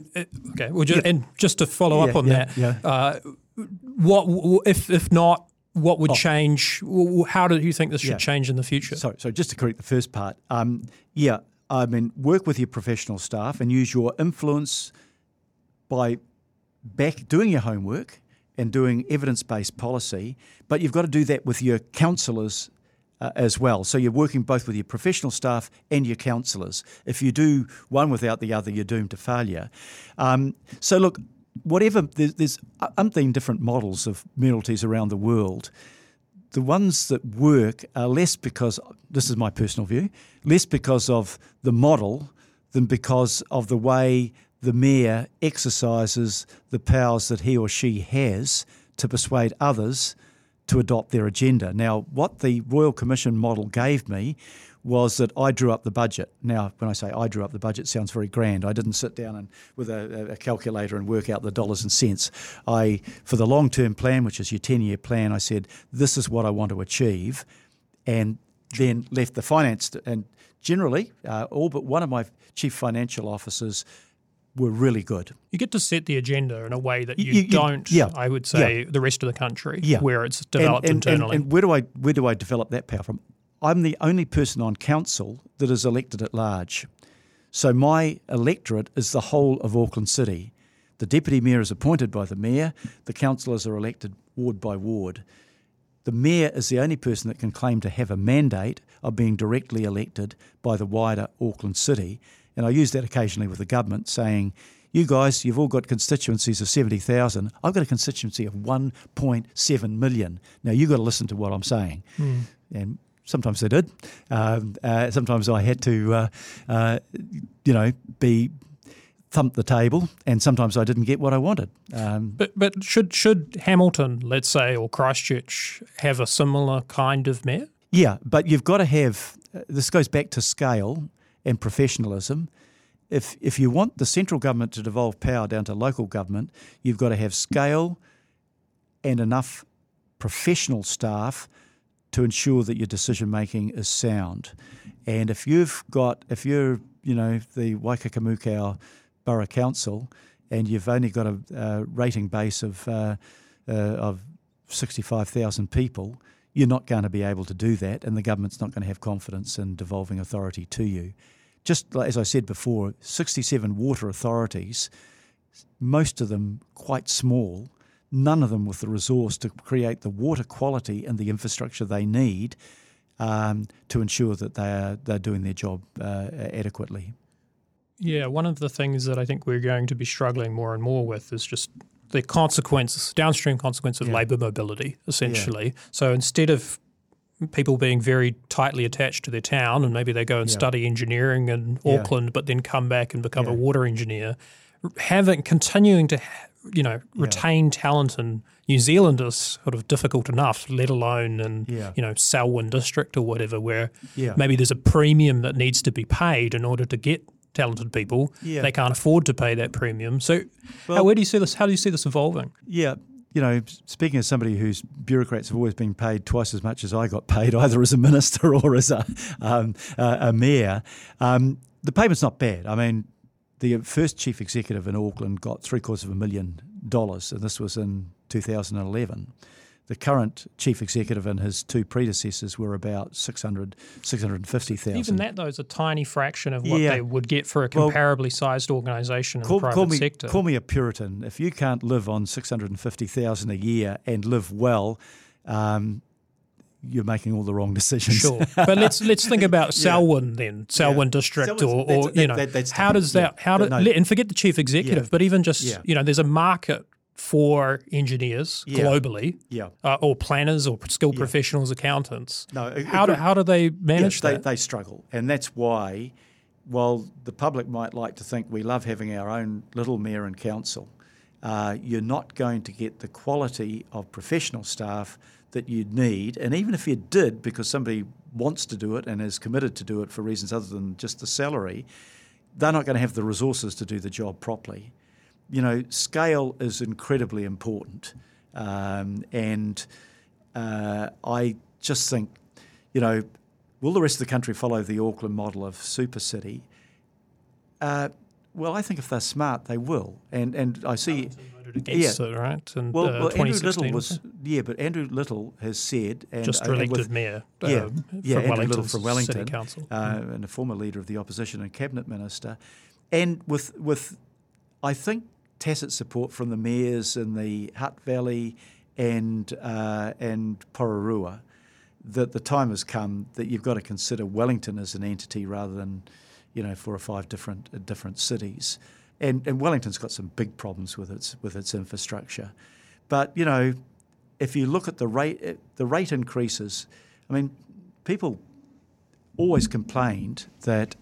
And just to follow up on that, what if not? What would change? How do you think this should change in the future? So just to correct the first part, work with your professional staff and use your influence by doing your homework and doing evidence-based policy, but you've got to do that with your councillors as well. So you're working both with your professional staff and your councillors. If you do one without the other, you're doomed to failure. So look, there's umpteen different models of mayoralties around the world. The ones that work are less because, this is my personal view, less because of the model than because of the way the mayor exercises the powers that he or she has to persuade others to adopt their agenda. Now, what the Royal Commission model gave me was that I drew up the budget. Now, when I say I drew up the budget, it sounds very grand. I didn't sit down with a calculator and work out the dollars and cents. For the long-term plan, which is your 10-year plan, I said, this is what I want to achieve, and then left the finance. And generally, all but one of my chief financial officers were really good. You get to set the agenda in a way that you don't, I would say, the rest of the country, where it's developed internally. And where do I develop that power from? I'm the only person on council that is elected at large. So my electorate is the whole of Auckland City. The deputy mayor is appointed by the mayor. The councillors are elected ward by ward. The mayor is the only person that can claim to have a mandate of being directly elected by the wider Auckland City. And I use that occasionally with the government, saying, you guys, you've all got constituencies of 70,000. I've got a constituency of 1.7 million. Now, you've got to listen to what I'm saying. And sometimes they did. Sometimes I had to, thump the table, and sometimes I didn't get what I wanted. But should Hamilton, let's say, or Christchurch have a similar kind of mayor? Yeah, but you've got to have, this goes back to scale and professionalism. If you want the central government to devolve power down to local government, you've got to have scale and enough professional staff to ensure that your decision making is sound. And if you're the Waikakamukau Borough Council and you've only got a rating base of 65,000 people, you're not going to be able to do that, and the government's not going to have confidence in devolving authority to you. Just as I said before, 67 water authorities, most of them quite small, none of them with the resource to create the water quality and the infrastructure they need to ensure that they're doing their job adequately. Yeah, one of the things that I think we're going to be struggling more and more with is just the downstream consequence of labour mobility, essentially. Yeah. So instead of people being very tightly attached to their town, and maybe they go and study engineering in Auckland, but then come back and become a water engineer, continuing to retain talent in New Zealand is sort of difficult enough, let alone in Selwyn district or whatever, where maybe there's a premium that needs to be paid in order to get talented people. Yeah. They can't afford to pay that premium. So where do you see this? How do you see this evolving? Yeah. Speaking as somebody whose bureaucrats have always been paid twice as much as I got paid, either as a minister or as a mayor, the payment's not bad. I mean, the first chief executive in Auckland got $750,000, and this was in 2011. The current chief executive and his two predecessors were about $650,000. Even that, though, is a tiny fraction of what they would get for a comparably sized organisation in the private sector. Call me a Puritan. If you can't live on $650,000 a year and live well, you're making all the wrong decisions. Sure, but let's think about Selwyn then, Selwyn District, how does that and forget the chief executive, but even just there's a market for engineers globally, or planners or skilled professionals, accountants. How do they manage that? They struggle, and that's why, while the public might like to think we love having our own little mayor and council, you're not going to get the quality of professional staff that you'd need. And even if you did, because somebody wants to do it and is committed to do it for reasons other than just the salary, they're not going to have the resources to do the job properly. Scale is incredibly important. And I just think, will the rest of the country follow the Auckland model of super city? Well, I think if they're smart, they will. And I see... Against it, right? And, Andrew Little but Andrew Little has said... just elected mayor from Wellington City Council. And a former leader of the opposition and cabinet minister. And with I think, tacit support from the mayors in the Hutt Valley and Pororua, that the time has come that you've got to consider Wellington as an entity rather than 4 or 5 different cities. And Wellington's got some big problems with its infrastructure. But, if you look at the rate increases, I mean, people always complained that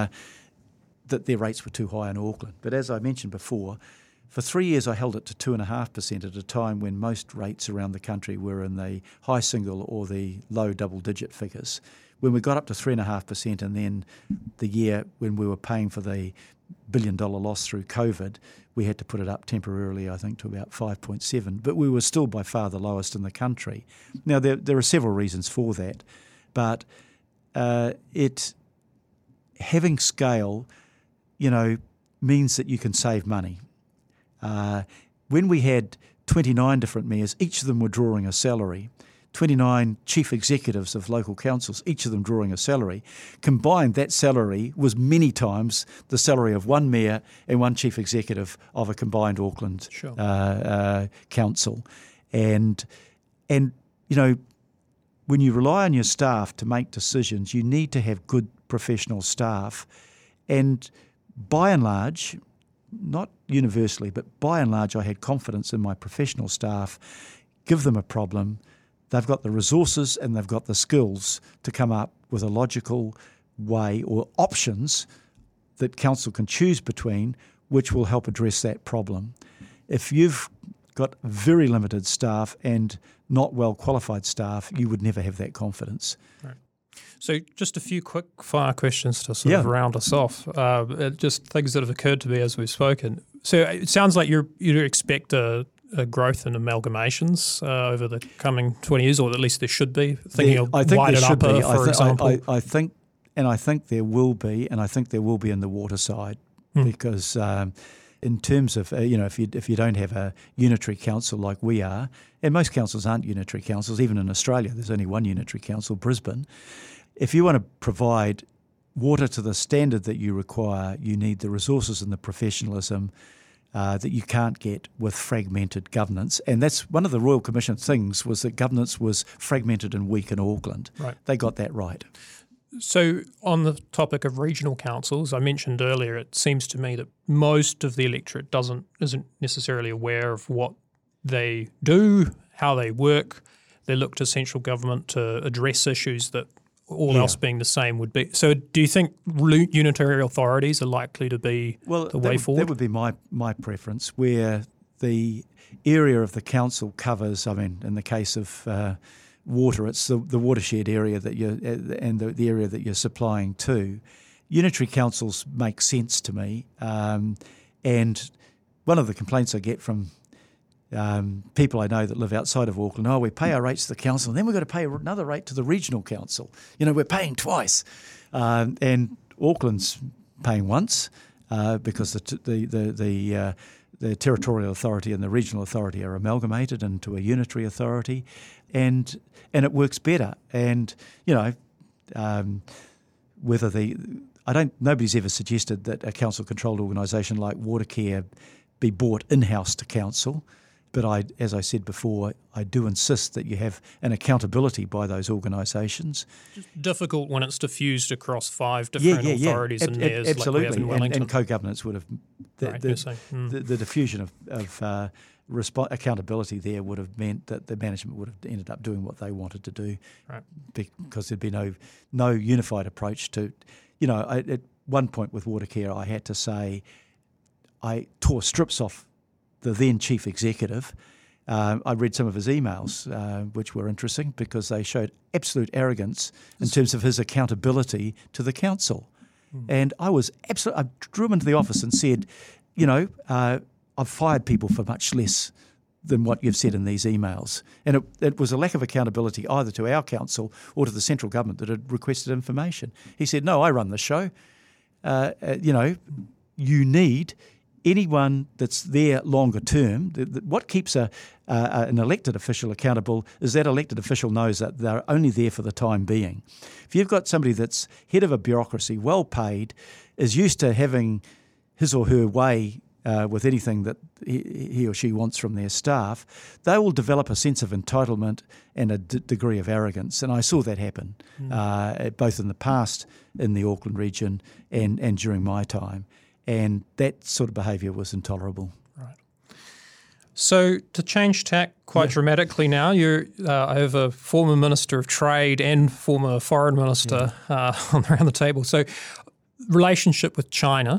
their rates were too high in Auckland. But as I mentioned before, for 3 years I held it to 2.5% at a time when most rates around the country were in the high single or the low double-digit figures. When we got up to 3.5%, and then the year when we were paying for the billion-dollar loss through COVID, we had to put it up temporarily, I think, to about 5.7. But we were still by far the lowest in the country. Now, there are several reasons for that, but having scale, means that you can save money. When we had 29 different mayors, each of them were drawing a salary, 29 chief executives of local councils, each of them drawing a salary. Combined, that salary was many times the salary of one mayor and one chief executive of a combined Auckland council. And when you rely on your staff to make decisions, you need to have good professional staff. And by and large, not universally, but by and large, I had confidence in my professional staff. Give them a problem. They've got the resources and they've got the skills to come up with a logical way or options that council can choose between, which will help address that problem. If you've got very limited staff and not well qualified staff, you would never have that confidence. Right. So just a few quick fire questions to sort of round us off. Just things that have occurred to me as we've spoken. So it sounds like you expect a growth in amalgamations over the coming 20 years, or at least there should be. Wider upper, for example. I think there will be, and I think there will be in the water side, because in terms of if you don't have a unitary council like we are, and most councils aren't unitary councils, even in Australia, there's only one unitary council, Brisbane. If you want to provide water to the standard that you require, you need the resources and the professionalism that you can't get with fragmented governance. And that's one of the Royal Commission things, was that governance was fragmented and weak in Auckland. Right. They got that right. So on the topic of regional councils, I mentioned earlier, it seems to me that most of the electorate isn't necessarily aware of what they do, how they work. They look to central government to address issues that all else being the same would be. So do you think unitary authorities are likely to be the way forward? That would be my preference, where the area of the council covers, in the case of water, it's the watershed area that and the area that you're supplying to. Unitary councils make sense to me. And one of the complaints I get from people I know that live outside of Auckland, we pay our rates to the council and then we've got to pay another rate to the regional council. We're paying twice. And Auckland's paying once, because the territorial authority and the regional authority are amalgamated into a unitary authority, and it works better. And nobody's ever suggested that a council-controlled organisation like Watercare be brought in-house to council. But as I said before, I do insist that you have an accountability by those organisations. Difficult when it's diffused across 5 different authorities and mayors, absolutely. Like we have in Wellington. And co-governance would have the diffusion of accountability there would have meant that the management would have ended up doing what they wanted to do, because there'd be no unified approach to. At one point with Watercare, I had to say I tore strips off the then chief executive. I read some of his emails, which were interesting because they showed absolute arrogance in terms of his accountability to the council. And I drew him into the office and said, I've fired people for much less than what you've said in these emails. And it was a lack of accountability either to our council or to the central government that had requested information. He said, no, I run the show. You need anyone that's there longer term. What keeps an elected official accountable is that elected official knows that they're only there for the time being. If you've got somebody that's head of a bureaucracy, well paid, is used to having his or her way with anything that he or she wants from their staff, they will develop a sense of entitlement and a degree of arrogance. And I saw that happen both in the past in the Auckland region and during my time. And that sort of behaviour was intolerable. Right. So to change tack quite dramatically now, I have a former Minister of Trade and former Foreign Minister around the table. So relationship with China.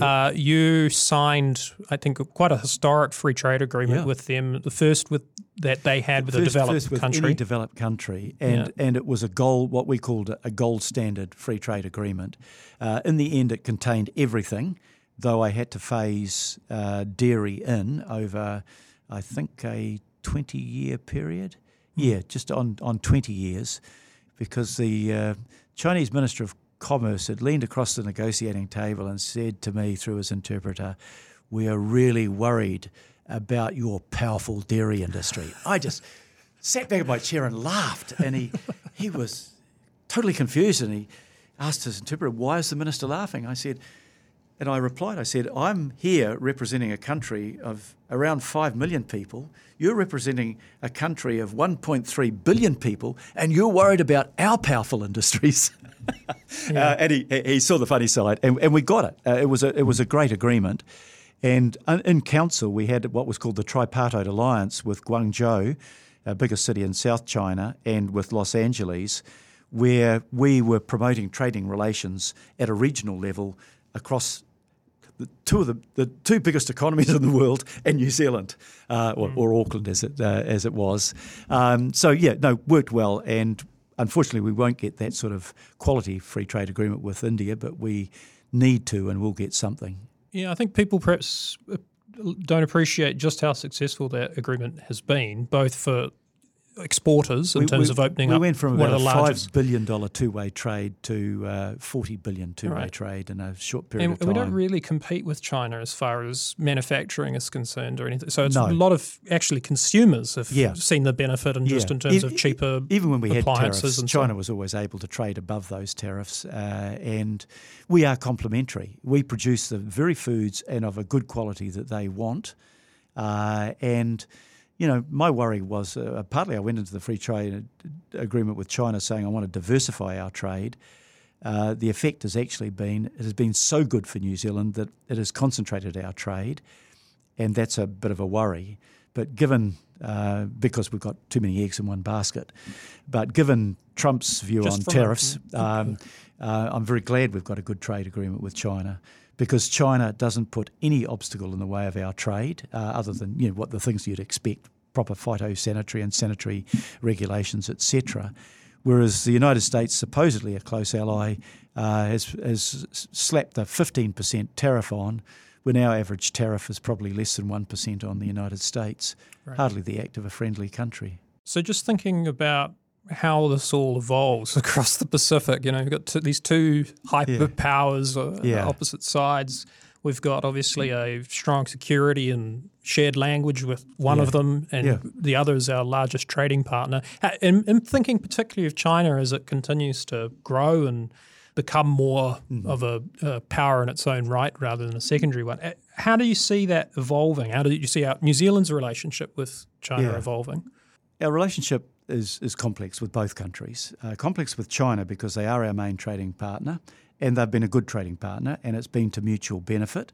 You signed, I think, quite a historic free trade agreement with them, the first that they had with a developed country. Any developed country, and it was what we called a gold standard free trade agreement. In the end, it contained everything, though I had to phase dairy in over, I think, a 20-year period. Yeah, just on 20 years, because the Chinese Minister of Commerce had leaned across the negotiating table and said to me through his interpreter, "We are really worried about your powerful dairy industry." I just sat back in my chair and laughed, and he was totally confused, and he asked his interpreter, "Why is the minister laughing?" I replied, "I'm here representing a country of around 5 million people. You're representing a country of 1.3 billion people, and you're worried about our powerful industries." And he saw the funny side, and we got it. It was a great agreement. And in council, we had what was called the Tripartite Alliance with Guangzhou, a biggest city in South China, and with Los Angeles, where we were promoting trading relations at a regional level across the two biggest economies in the world and New Zealand, or Auckland as it was. Worked well. And unfortunately, we won't get that sort of quality free trade agreement with India, but we need to, and we'll get something. Yeah, I think people perhaps don't appreciate just how successful that agreement has been, both for exporters in terms of opening up. We went from one about of the a largest $5 billion two-way trade to $40 billion two-way trade in a short period of time. And we don't really compete with China as far as manufacturing is concerned or anything. So it's a lot of actually consumers have seen the benefit in terms of cheaper even when we had tariffs, and China was always able to trade above those tariffs, and we are complementary. We produce the very foods and of a good quality that they want, and my worry was partly I went into the free trade agreement with China saying I want to diversify our trade. The effect has actually been, it has been so good for New Zealand that it has concentrated our trade, and that's a bit of a worry. But given, because we've got too many eggs in one basket, but given Trump's view on tariffs, I'm very glad we've got a good trade agreement with China, because China doesn't put any obstacle in the way of our trade, other than what the things you'd expect, proper phytosanitary and sanitary regulations, etc. Whereas the United States, supposedly a close ally, has slapped a 15% tariff on, when our average tariff is probably less than 1% on the United States. Right. Hardly the act of a friendly country. So just thinking about how this all evolves across the Pacific, you've got these two hyperpowers on opposite sides We've got obviously a strong security and shared language with one of them, and the other is our largest trading partner. And thinking particularly of China as it continues to grow and become more of a power in its own right rather than a secondary one. How do you see that evolving? How do you see New Zealand's relationship with China evolving? Our relationship is complex with both countries. Complex with China because they are our main trading partner, and they've been a good trading partner, and it's been to mutual benefit.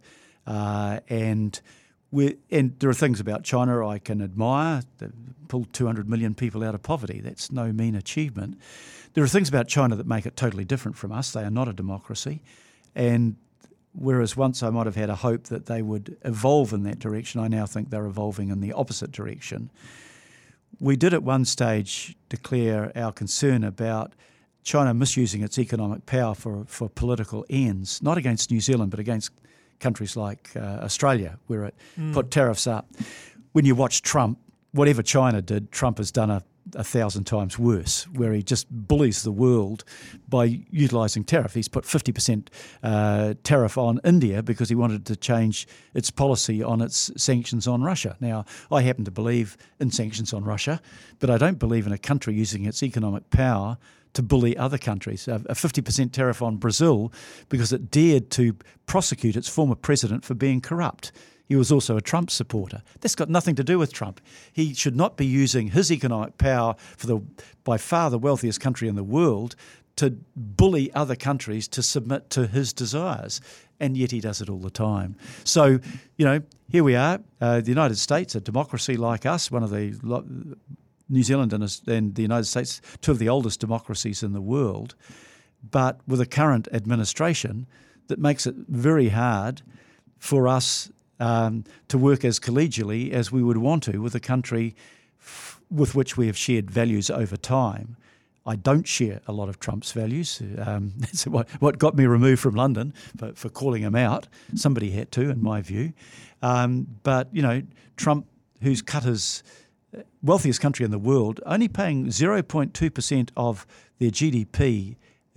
And there are things about China I can admire. They pulled 200 million people out of poverty. That's no mean achievement. There are things about China that make it totally different from us. They are not a democracy. And whereas once I might have had a hope that they would evolve in that direction, I now think they're evolving in the opposite direction. We did at one stage declare our concern about China misusing its economic power for political ends, not against New Zealand, but against countries like Australia, where it put tariffs up. When you watch Trump, whatever China did, Trump has done a 1,000 times worse, where he just bullies the world by utilising tariff. He's put 50% tariff on India because he wanted to change its policy on its sanctions on Russia. Now, I happen to believe in sanctions on Russia, but I don't believe in a country using its economic power to bully other countries. A 50% tariff on Brazil because it dared to prosecute its former president for being corrupt. He was also a Trump supporter. That's got nothing to do with Trump. He should not be using his economic power for by far the wealthiest country in the world to bully other countries to submit to his desires. And yet he does it all the time. So, here we are, the United States, a democracy like us, one of the New Zealand and the United States, two of the oldest democracies in the world, but with a current administration that makes it very hard for us to work as collegially as we would want to with a country with which we have shared values over time. I don't share a lot of Trump's values. That's what got me removed from London for calling him out. Somebody had to, in my view. But Trump, who's cut his wealthiest country in the world, only paying 0.2% of their GDP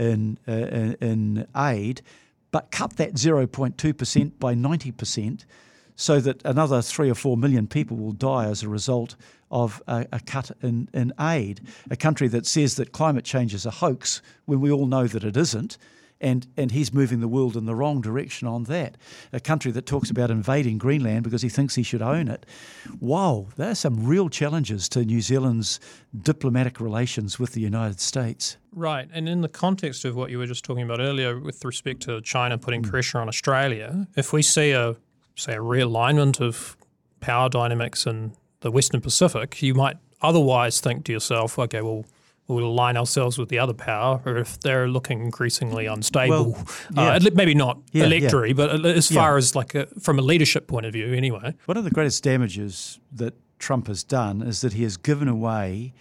in aid, but cut that 0.2% by 90%, so that another 3 or 4 million people will die as a result of a cut in aid. A country that says that climate change is a hoax when we all know that it isn't, and he's moving the world in the wrong direction on that. A country that talks about invading Greenland because he thinks he should own it. Wow, there are some real challenges to New Zealand's diplomatic relations with the United States. Right, and in the context of what you were just talking about earlier with respect to China putting pressure on Australia, if we see a realignment of power dynamics in the Western Pacific, you might otherwise think to yourself, okay, well, we'll align ourselves with the other power, or if they're looking increasingly unstable, maybe not electorally, but as far as from a leadership point of view anyway. One of the greatest damages that Trump has done is that he has given away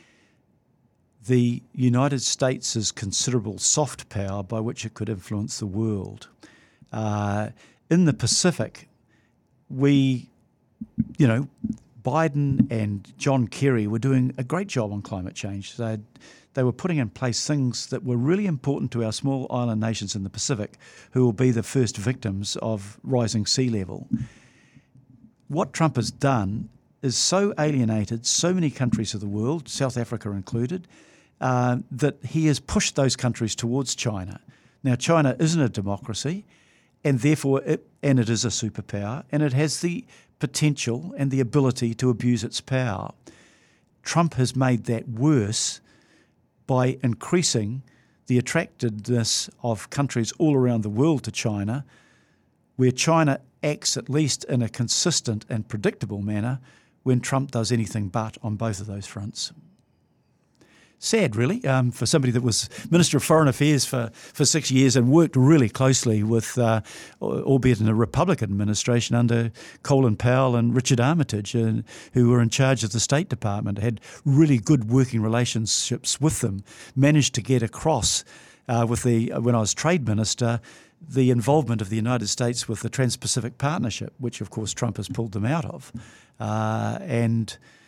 the United States' considerable soft power by which it could influence the world. In the Pacific, Biden and John Kerry were doing a great job on climate change. They were putting in place things that were really important to our small island nations in the Pacific, who will be the first victims of rising sea level. What Trump has done is so alienated so many countries of the world, South Africa included, that he has pushed those countries towards China. Now, China isn't a democracy, and therefore it is a superpower, and it has the potential and the ability to abuse its power. Trump has made that worse by increasing the attractiveness of countries all around the world to China, where China acts at least in a consistent and predictable manner when Trump does anything but on both of those fronts. Sad, really, for somebody that was Minister of Foreign Affairs for 6 years and worked really closely with, albeit in a Republican administration, under Colin Powell and Richard Armitage, who were in charge of the State Department, had really good working relationships with them, managed to get across when I was Trade Minister, the involvement of the United States with the Trans-Pacific Partnership, which of course Trump has pulled them out of.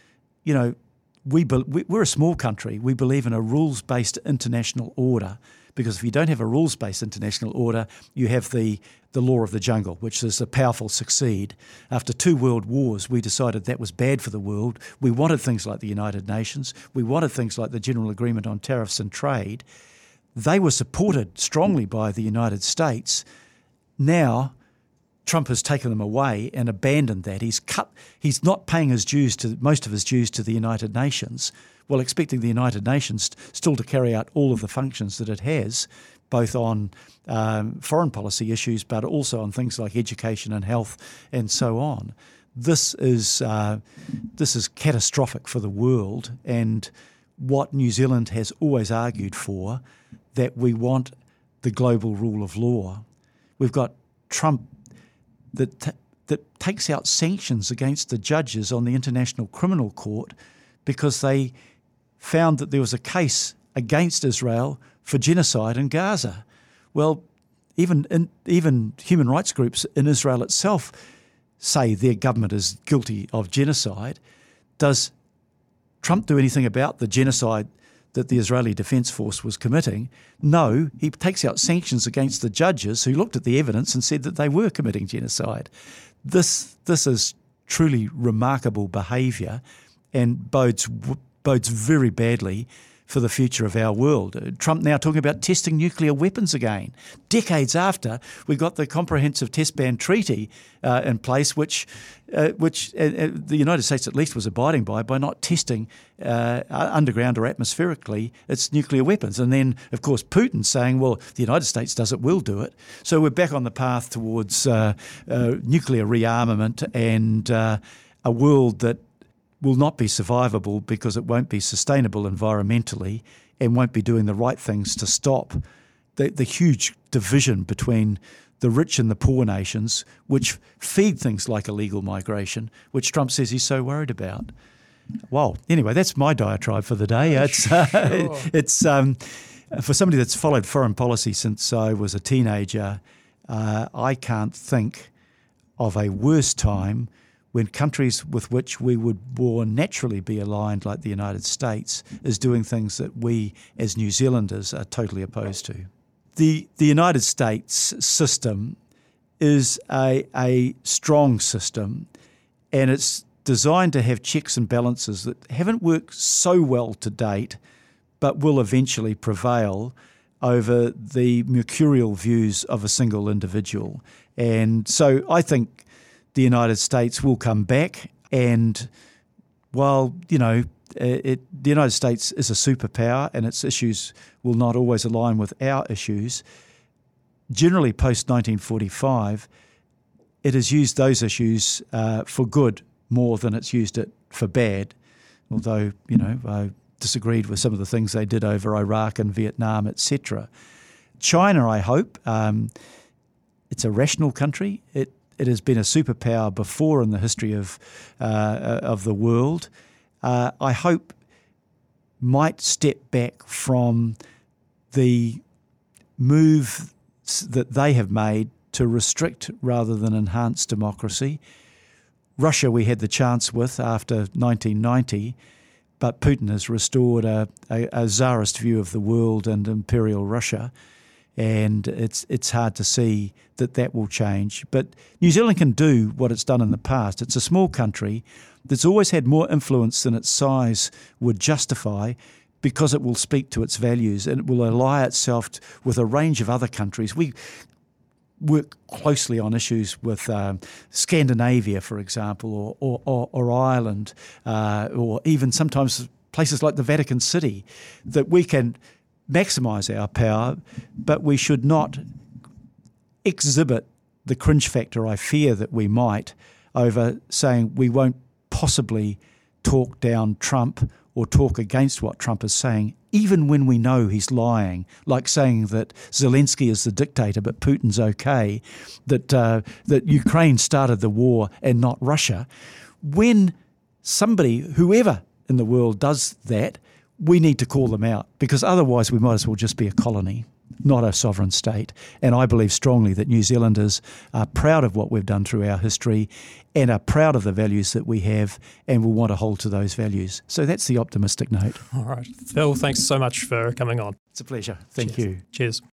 We're a small country. We believe in a rules-based international order, because if you don't have a rules-based international order, you have the law of the jungle, which is the powerful succeed. After 2 world wars, we decided that was bad for the world. We wanted things like the United Nations. We wanted things like the General Agreement on Tariffs and Trade. They were supported strongly by the United States. Now, Trump has taken them away and abandoned that. He's not paying most of his dues to the United Nations, while expecting the United Nations still to carry out all of the functions that it has, both on foreign policy issues, but also on things like education and health and so on. This is catastrophic for the world, and what New Zealand has always argued for, that we want the global rule of law. We've got Trump that takes out sanctions against the judges on the International Criminal Court because they found that there was a case against Israel for genocide in Gaza. Well, even human rights groups in Israel itself say their government is guilty of genocide. Does Trump do anything about the genocide that the Israeli Defence Force was committing? No, he takes out sanctions against the judges who looked at the evidence and said that they were committing genocide. This is truly remarkable behaviour and bodes very badly for the future of our world. Trump now talking about testing nuclear weapons again, decades after we got the Comprehensive Test Ban Treaty in place, which the United States at least was abiding by not testing underground or atmospherically its nuclear weapons. And then, of course, Putin saying, well, the United States does it, we'll do it. So we're back on the path towards nuclear rearmament and a world that will not be survivable because it won't be sustainable environmentally and won't be doing the right things to stop the huge division between the rich and the poor nations, which feed things like illegal migration, which Trump says he's so worried about. Well, anyway, that's my diatribe for the day. It's for somebody that's followed foreign policy since I was a teenager, I can't think of a worse time when countries with which we would more naturally be aligned, like the United States, is doing things that we as New Zealanders are totally opposed to. The United States system is a strong system, and it's designed to have checks and balances that haven't worked so well to date, but will eventually prevail over the mercurial views of a single individual. And so I think the United States will come back, and while, the United States is a superpower and its issues will not always align with our issues, generally post-1945, it has used those issues for good more than it's used it for bad, although, I disagreed with some of the things they did over Iraq and Vietnam, etc. China, I hope, it's a rational country. It has been a superpower before in the history of the world. I hope might step back from the move that they have made to restrict rather than enhance democracy. Russia we had the chance with after 1990, but Putin has restored a czarist view of the world and imperial Russia. And it's hard to see that will change. But New Zealand can do what it's done in the past. It's a small country that's always had more influence than its size would justify, because it will speak to its values and it will ally itself with a range of other countries. We work closely on issues with Scandinavia, for example, or Ireland, or even sometimes places like the Vatican City, that we can maximise our power, but we should not exhibit the cringe factor I fear that we might over saying we won't possibly talk down Trump or talk against what Trump is saying, even when we know he's lying, like saying that Zelensky is the dictator but Putin's okay, that Ukraine started the war and not Russia. When somebody, whoever in the world does that, we need to call them out, because otherwise we might as well just be a colony. not a sovereign state. And I believe strongly that New Zealanders are proud of what we've done through our history and are proud of the values that we have and will want to hold to those values. So that's the optimistic note. All right. Phil, thanks so much for coming on. It's a pleasure. Thank you. Cheers.